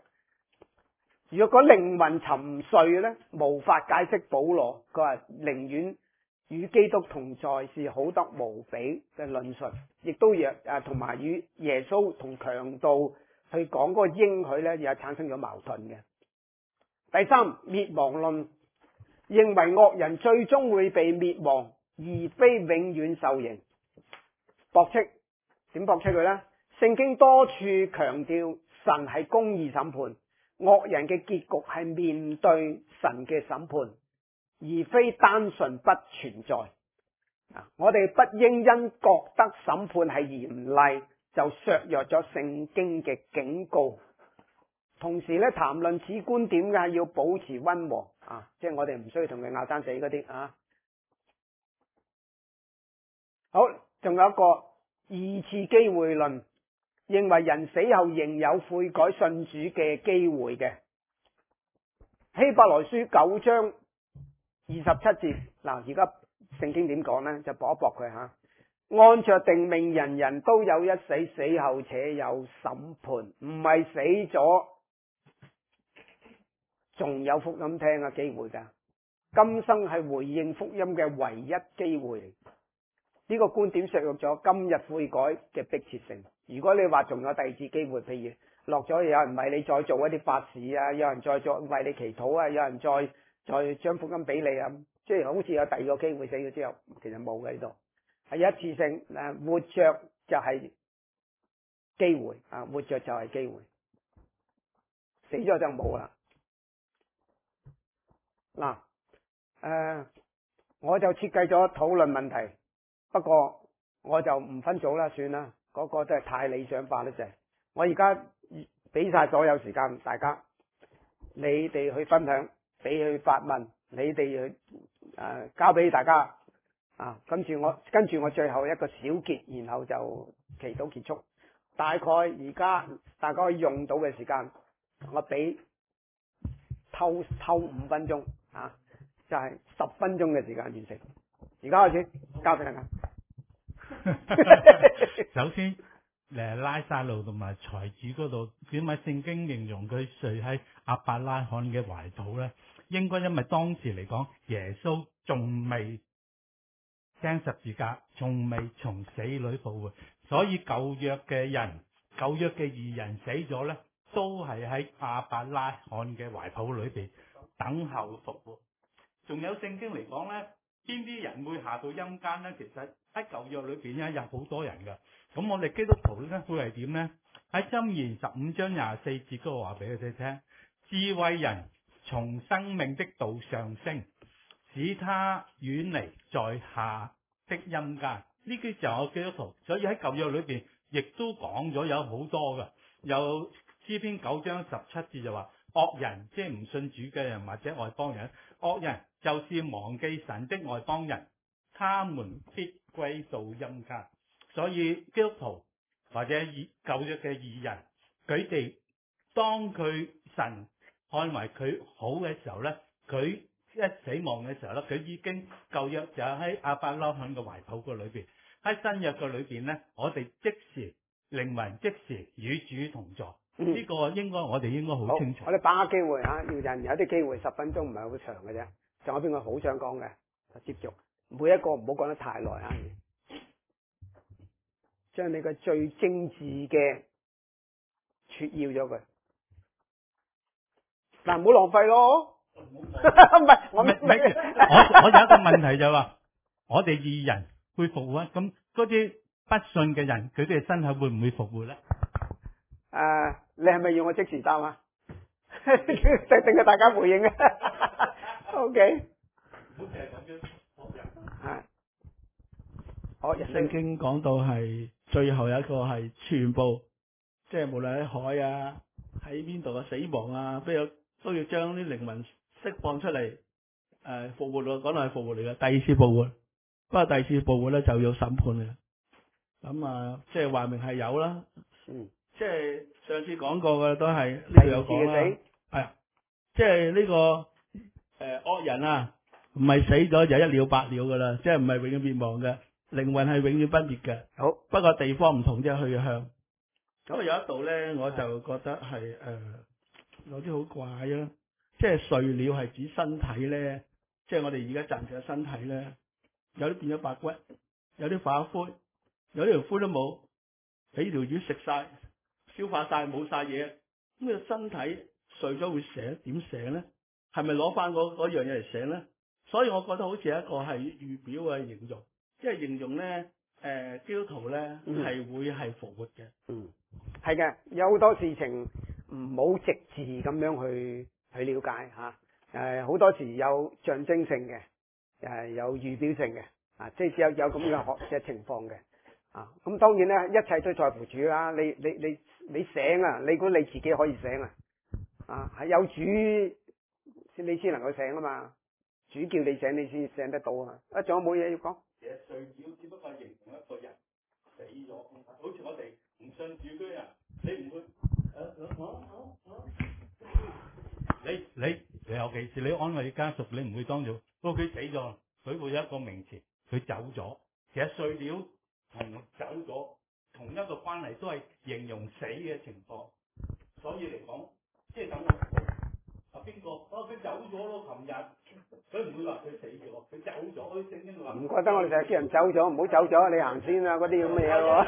Speaker 1: 如果靈魂沉睡咧，無法解釋保羅佢話寧願與基督同在是好得無比嘅論述，亦都同埋與耶穌同強盜去講嗰個應許咧，又產生咗矛盾嘅。第三，滅亡論認為惡人最終會被滅亡，而非永遠受刑。駁斥，點駁斥佢呢？聖經多處強調神係公義審判，惡人嘅結局係面對神嘅審判，而非單純不存在。我哋不應因覺得審判係嚴厲，就削弱咗聖經嘅警告。同時咧，談論此觀點嘅要保持溫和啊，即係我哋唔需要同佢拗生死嗰啲啊。好，仲有一個二次機會論，認為人死後仍有悔改信主嘅機會嘅。希伯來書9章27節，嗱，而家聖經點講呢？就駁一駁佢吓。按着定命，人人都有一死，死後且有審判，唔係死咗仲有福音聽嘅機會噶。今生係回應福音嘅唯一機會。呢個觀點削弱咗今日悔改嘅迫切性。如果你話仲有第二次機會，譬如落咗有人為你再做一啲法事啊，有人再為你祈禱啊，有人再將福音俾你啊，即係好似有第二個機會，死咗之後其實冇嘅，呢度係一次性。活着就係機會啊，活着就係機會，死咗就冇啦。嗱，我就設計咗討論問題，不過我就唔分組啦，算啦，嗰個真係太理想化啦，就係我而家俾晒所有時間大家，你哋去分享，俾去發問，你哋去交俾大家啊，跟住我最後一個小結，然後就祈禱結束。大概而家大家可以用到嘅時間，我俾偷5分鐘啊，就係10分鐘嘅時間完成。而家開始交俾大家。
Speaker 4: 首先，拉撒路同埋財主嗰度，點解聖經形容佢睡喺亞伯拉罕嘅懷抱呢？應該因為當時嚟講，耶穌仲未釘十字架，仲未從死裏復活，所以舊約嘅義人死咗呢，都係喺亞伯拉罕嘅懷抱裏邊等候復活。仲有聖經嚟講呢，邊啲人會下到陰間呢？其實喺舊約裏邊咧有好多人噶。咁我哋基督徒咧會係點呢？喺箴言15章24節嗰個話俾佢哋聽，智慧人從生命的道上升，使他遠離在下的陰間。呢句就係我基督徒，所以喺舊約裏邊亦都講咗有好多噶。有詩篇9章17節就話，惡人即係唔信主嘅人或者外邦人，惡人就是忘記神的外邦人，他們必歸到陰間。所以基督徒或者舊約嘅義人，佢哋當佢神看為佢好嘅時候呢，佢一死亡嘅時候呢，佢已經舊約就喺亞伯拉罕嘅懷抱嘅裏邊。喺新約嘅裏邊呢，我哋即時靈魂即時與主同在。呢個我哋應該好清楚。
Speaker 1: 我哋把握機會嚇，要人有啲機會10分鐘唔係好長嘅啫。仲有邊個好想講嘅就接續，每一個唔好講得太耐嚇。將你嘅最精緻嘅撮要咗佢，嗱，唔好浪費咯。唔係我有一
Speaker 4: 個問題就話，我哋義人會復活，咁嗰啲不信嘅人，佢哋嘅身體會唔會復活咧？
Speaker 1: 你係咪要我即時答啊？定係大家回應啊？OK。
Speaker 6: 聖經講到係最後有一個係全部，即係無論喺海啊，喺邊度啊，死亡啊，都要將啲靈魂釋放出嚟，復活咯，講到係復活嚟嘅，第二次復活。不過第二次復活咧就要審判嘅。咁即係話明係有啦。即係上次講過嘅都係呢度有講啦。係，即係呢個惡人啊，唔係死咗就一了百了噶啦，即係唔係永遠滅亡嘅。靈魂係永遠不滅嘅。
Speaker 1: 好，
Speaker 6: 不過地方唔同啫，去向。咁有一度咧，我就覺得係有啲好怪啊！即係睡了係指身體咧，即係我哋而家暫時嘅身體咧， 有啲變咗白骨，有啲化灰，有啲條灰都冇，俾條魚食晒，消化晒，冇晒嘢，咁個身體睡咗會醒，點醒咧？係咪攞翻嗰樣嘢嚟醒咧？所以我覺得好似一個係預表嘅形容，即係形容咧，基督徒咧係會係復活嘅。
Speaker 1: 係嘅，有好多事情唔好直字咁樣去了解吓，好多時有象徵性嘅，有預表性嘅，即係有咁嘅學嘅情況嘅，咁當然咧，一切都在乎主啦。你醒啊，你估你自己可以醒啊？係有主你先能夠醒啊嘛，主叫你醒，你先醒得到啊！仲有冇嘢要講？
Speaker 4: 其實睡覺只不過係形容一個人死咗，好似我哋唔信主嘅人，你唔會你尤其是你安慰家屬，你唔會當做佢死咗，佢會有一個名詞，佢走咗。其實睡了同走咗同一個關係，都係形容死嘅情況。所以嚟講，即係等我邊個佢走咗咯，琴日佢唔會話佢死咗，佢走咗，佢聖經話唔
Speaker 1: 覺得我哋成日叫人走咗，唔好走咗，你行先啊，嗰啲咁嘅嘢咯。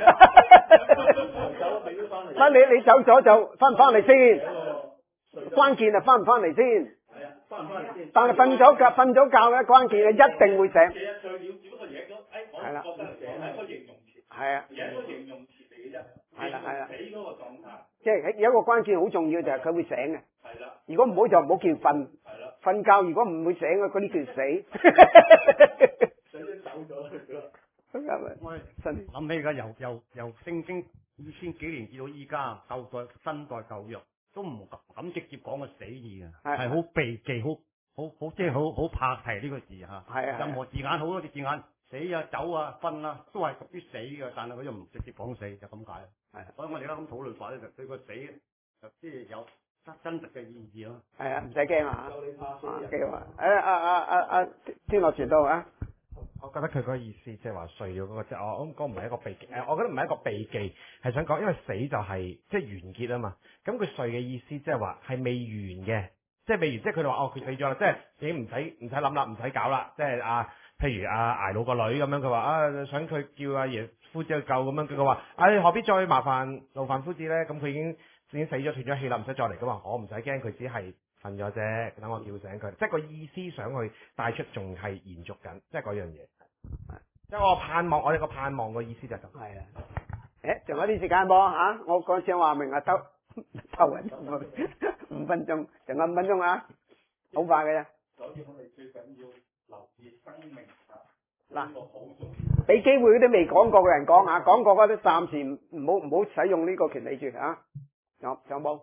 Speaker 1: 乜你走咗就翻唔翻嚟先？關鍵係翻唔翻嚟先。
Speaker 6: 係啊，翻唔翻嚟先？
Speaker 1: 但係瞓咗覺咧，關鍵係一定會醒。
Speaker 4: 其實睡了只不過嘢咗，我覺得係一個形容詞。
Speaker 1: 係啊，
Speaker 4: 係一個形容詞嚟嘅啫。
Speaker 1: 係啦，
Speaker 4: 死嗰個狀態。
Speaker 1: 即係有一個關鍵好重要就係佢會醒嘅。
Speaker 4: 係啦。
Speaker 1: 如果唔好就唔好叫瞓。
Speaker 4: 係啦。
Speaker 1: 瞓覺如果唔會醒嘅，嗰啲叫死。
Speaker 6: 死咗走咗。
Speaker 7: 我諗起而家由聖經2000幾年至到依家，舊代新代舊約都唔敢直接講個死字嘅，係好避忌，好即係好怕提呢個字嚇。
Speaker 1: 係啊。
Speaker 7: 任何字眼好多隻字眼，死啊、走啊、瞓啊，都係屬於死嘅，但係佢又唔直接講死，就咁解。係。所以我哋而家咁討論法咧，就對個死就即係有真實嘅意義咯。係啊，唔使驚啊嚇。幾好啊！天樂傳道啊！
Speaker 8: 我覺得佢嗰個意思即係話睡了嗰個，即係我講唔係一個避忌，我覺得唔係一個避忌，係想講，因為死就係即係完結啊嘛。咁佢睡嘅意思即係話係未完嘅，即係未完，即係佢哋話佢死咗啦，即係已經唔使諗啦，唔使搞啦。即係譬如挨老個女咁樣，佢話想佢叫阿爺夫子去救咁樣，佢話何必再麻煩勞煩夫子咧？咁佢已經死咗斷咗氣啦，唔使再嚟噶嘛。我唔使驚，佢只係瞓咗啫，等我叫醒佢，即係個意思想去帶出，仲係延續緊，即係嗰樣嘢。即係我盼望，我哋個盼望個意思就係咁。係啊。
Speaker 1: 仲有啲時間噃嚇，我嗰陣話明偷人5分鐘，仲有5分鐘啊，好快嘅啫。
Speaker 4: 所以我哋最緊要留意生命
Speaker 1: 嗱，
Speaker 4: 個好重要。
Speaker 1: 俾機會嗰啲未講過嘅人講下，講過嗰啲暫時唔好使用呢個權利住嚇。有冇？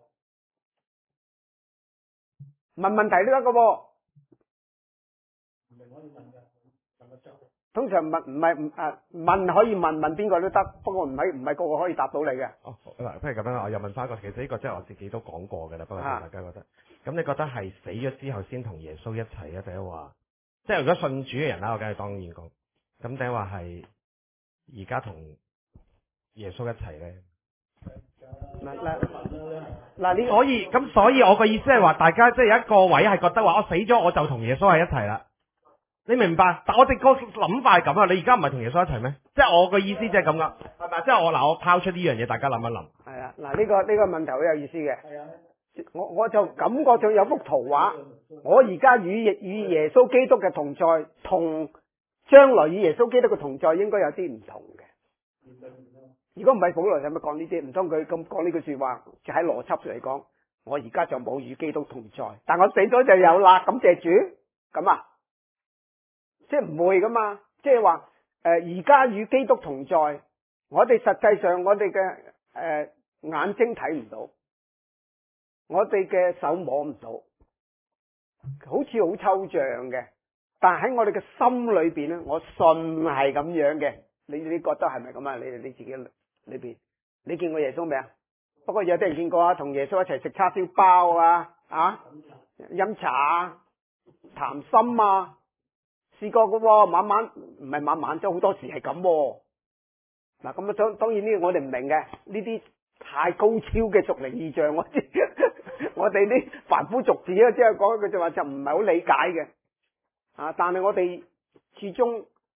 Speaker 1: 問問題都得嘅喎。通常問可以問邊個都得，不過唔係個個可以答到你嘅。
Speaker 8: 嗱，不如咁樣，我又問翻一個，其實呢個即係我自己都講過嘅啦，不過大家覺得，咁你覺得係死咗之後先同耶穌一齊啊？定係話，即係如果信主嘅人啦，我梗係當然講，咁定係話係而家同耶穌一齊咧？嗱，所以我個意思係話，大家即係有一個位係覺得話，我死咗我就同耶穌係一齊啦。你明白？但我哋個諗法係咁啊！你而家唔係同耶穌一齊咩？即係我個意思即係咁噶，係咪？即係我拋出呢樣嘢，大家諗一諗。
Speaker 1: 係啊，嗱呢個問題好有意思嘅。係啊，我就感覺上有幅圖畫，我而家與耶穌基督嘅同在，同將來與耶穌基督嘅同在應該有啲唔同嘅。如果唔係保羅使乜講呢啲？唔通佢咁講呢句說話？就喺邏輯嚟講，我而家就冇與基督同在，但我死咗就有啦。感謝主，咁啊？即係唔會噶嘛，即係話而家與基督同在，我哋實際上我哋嘅眼睛睇唔到，我哋嘅手摸唔到，好似好抽象嘅，但係喺我哋嘅心裏邊咧，我信係咁樣嘅。你覺得係咪咁啊？你自己裏邊，你見過耶穌未啊？不過有啲人見過啊，同耶穌一齊食叉燒包啊，飲茶啊，談心啊。試過嘅喎，晚晚唔係晚晚，即係好多時係咁。嗱，咁啊當然呢，我哋唔明嘅，呢啲太高超嘅屬靈異象，我哋啲凡夫俗子啊，即係講一句就話就唔係好理解嘅。但係我哋始終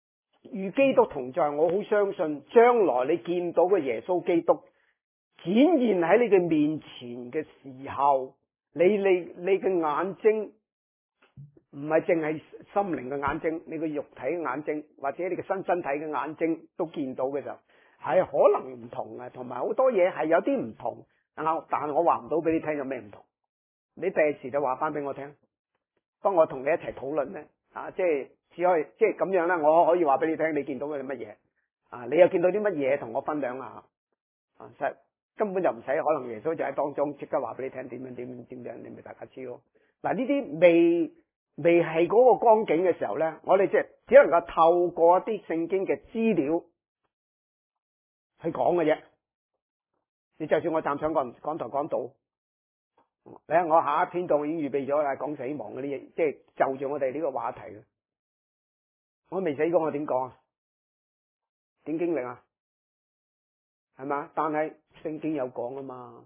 Speaker 1: 與基督同在，我好相信將來你見到嘅耶穌基督展現喺你嘅面前嘅時候，你嘅眼睛唔係淨係心靈嘅眼睛，你嘅肉體嘅眼睛或者你嘅身體嘅眼睛都見到嘅時候，係可能唔同嘅，同埋好多嘢係有啲唔同，但係我話唔到俾你聽有咩唔同，你第時就話翻俾我聽，當我同你一齊討論咧，即係只可以即係咁樣啦，我可以話俾你聽，你見到嘅係乜嘢，你又見到啲乜嘢同我分享下，實根本就唔使，可能耶穌就喺當中即刻話俾你聽點樣，你咪大家知咯。嗱，呢啲未係嗰個光景嘅時候咧，我哋即係只能夠透過一啲聖經嘅資料去講嘅啫。你就算我站上講台講道，你睇我下一篇度已經預備咗啦，講死亡嗰啲嘢，即係就住我哋呢個話題嘅。我未死過，我點講啊？點經歷啊？係嘛？但係聖經有講啊嘛。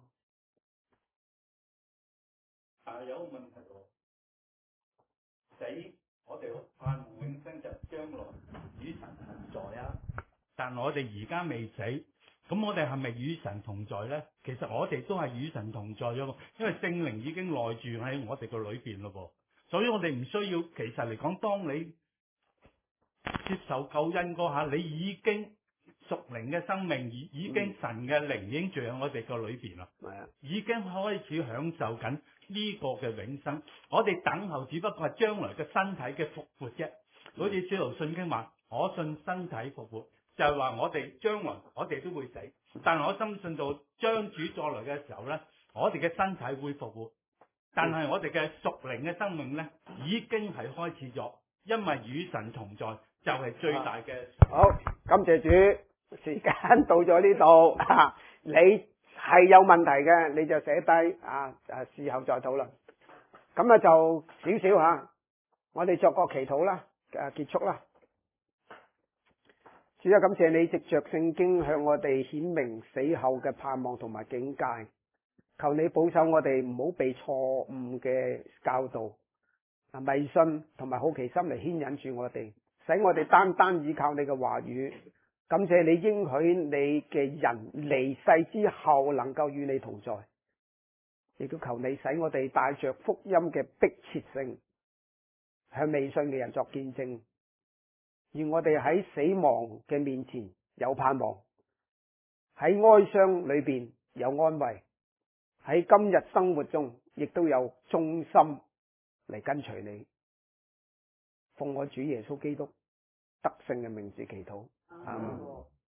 Speaker 4: 有個問題喎，死我哋盼望永生就將來與神同在啊！但我哋而家未死，咁我哋係咪與神同在咧？其實我哋都係與神同在咗，因為聖靈已經內住喺我哋個裏邊咯噃，所以我哋唔需要。其實嚟講，當你接受救恩嗰下，你已經屬靈嘅生命已經神嘅靈已經住喺我哋個裏邊啦，已經開始享受緊呢個嘅永生。我哋等候只不過係將來嘅身體嘅復活啫。好似使徒信經話，我信身體復活，就係話我哋將來我哋都會死，但係我深信到將主再來嘅時候咧，我哋嘅身體會復活，但係我哋嘅屬靈嘅生命咧已經係開始咗，因為與神同在就係最大嘅。
Speaker 1: 好，感謝主。時間到咗呢度，你係有問題嘅，你就寫低事後再討論。咁就少少吓，我哋作個祈禱啦，結束啦。主啊，感謝你藉着聖經向我哋顯明死後嘅盼望同埋境界，求你保守我哋唔好被錯誤嘅教導、迷信同埋好奇心嚟牽引住我哋，使我哋單單依靠你嘅話語。感謝你應許你嘅人離世之後能夠與你同在，亦都求你使我哋帶着福音嘅迫切性向未信嘅人作見證，而我哋喺死亡嘅面前有盼望，喺哀傷裏邊有安慰，喺今日生活中亦都有忠心嚟跟隨你。奉我主耶穌基督得勝嘅名字祈禱。阿門。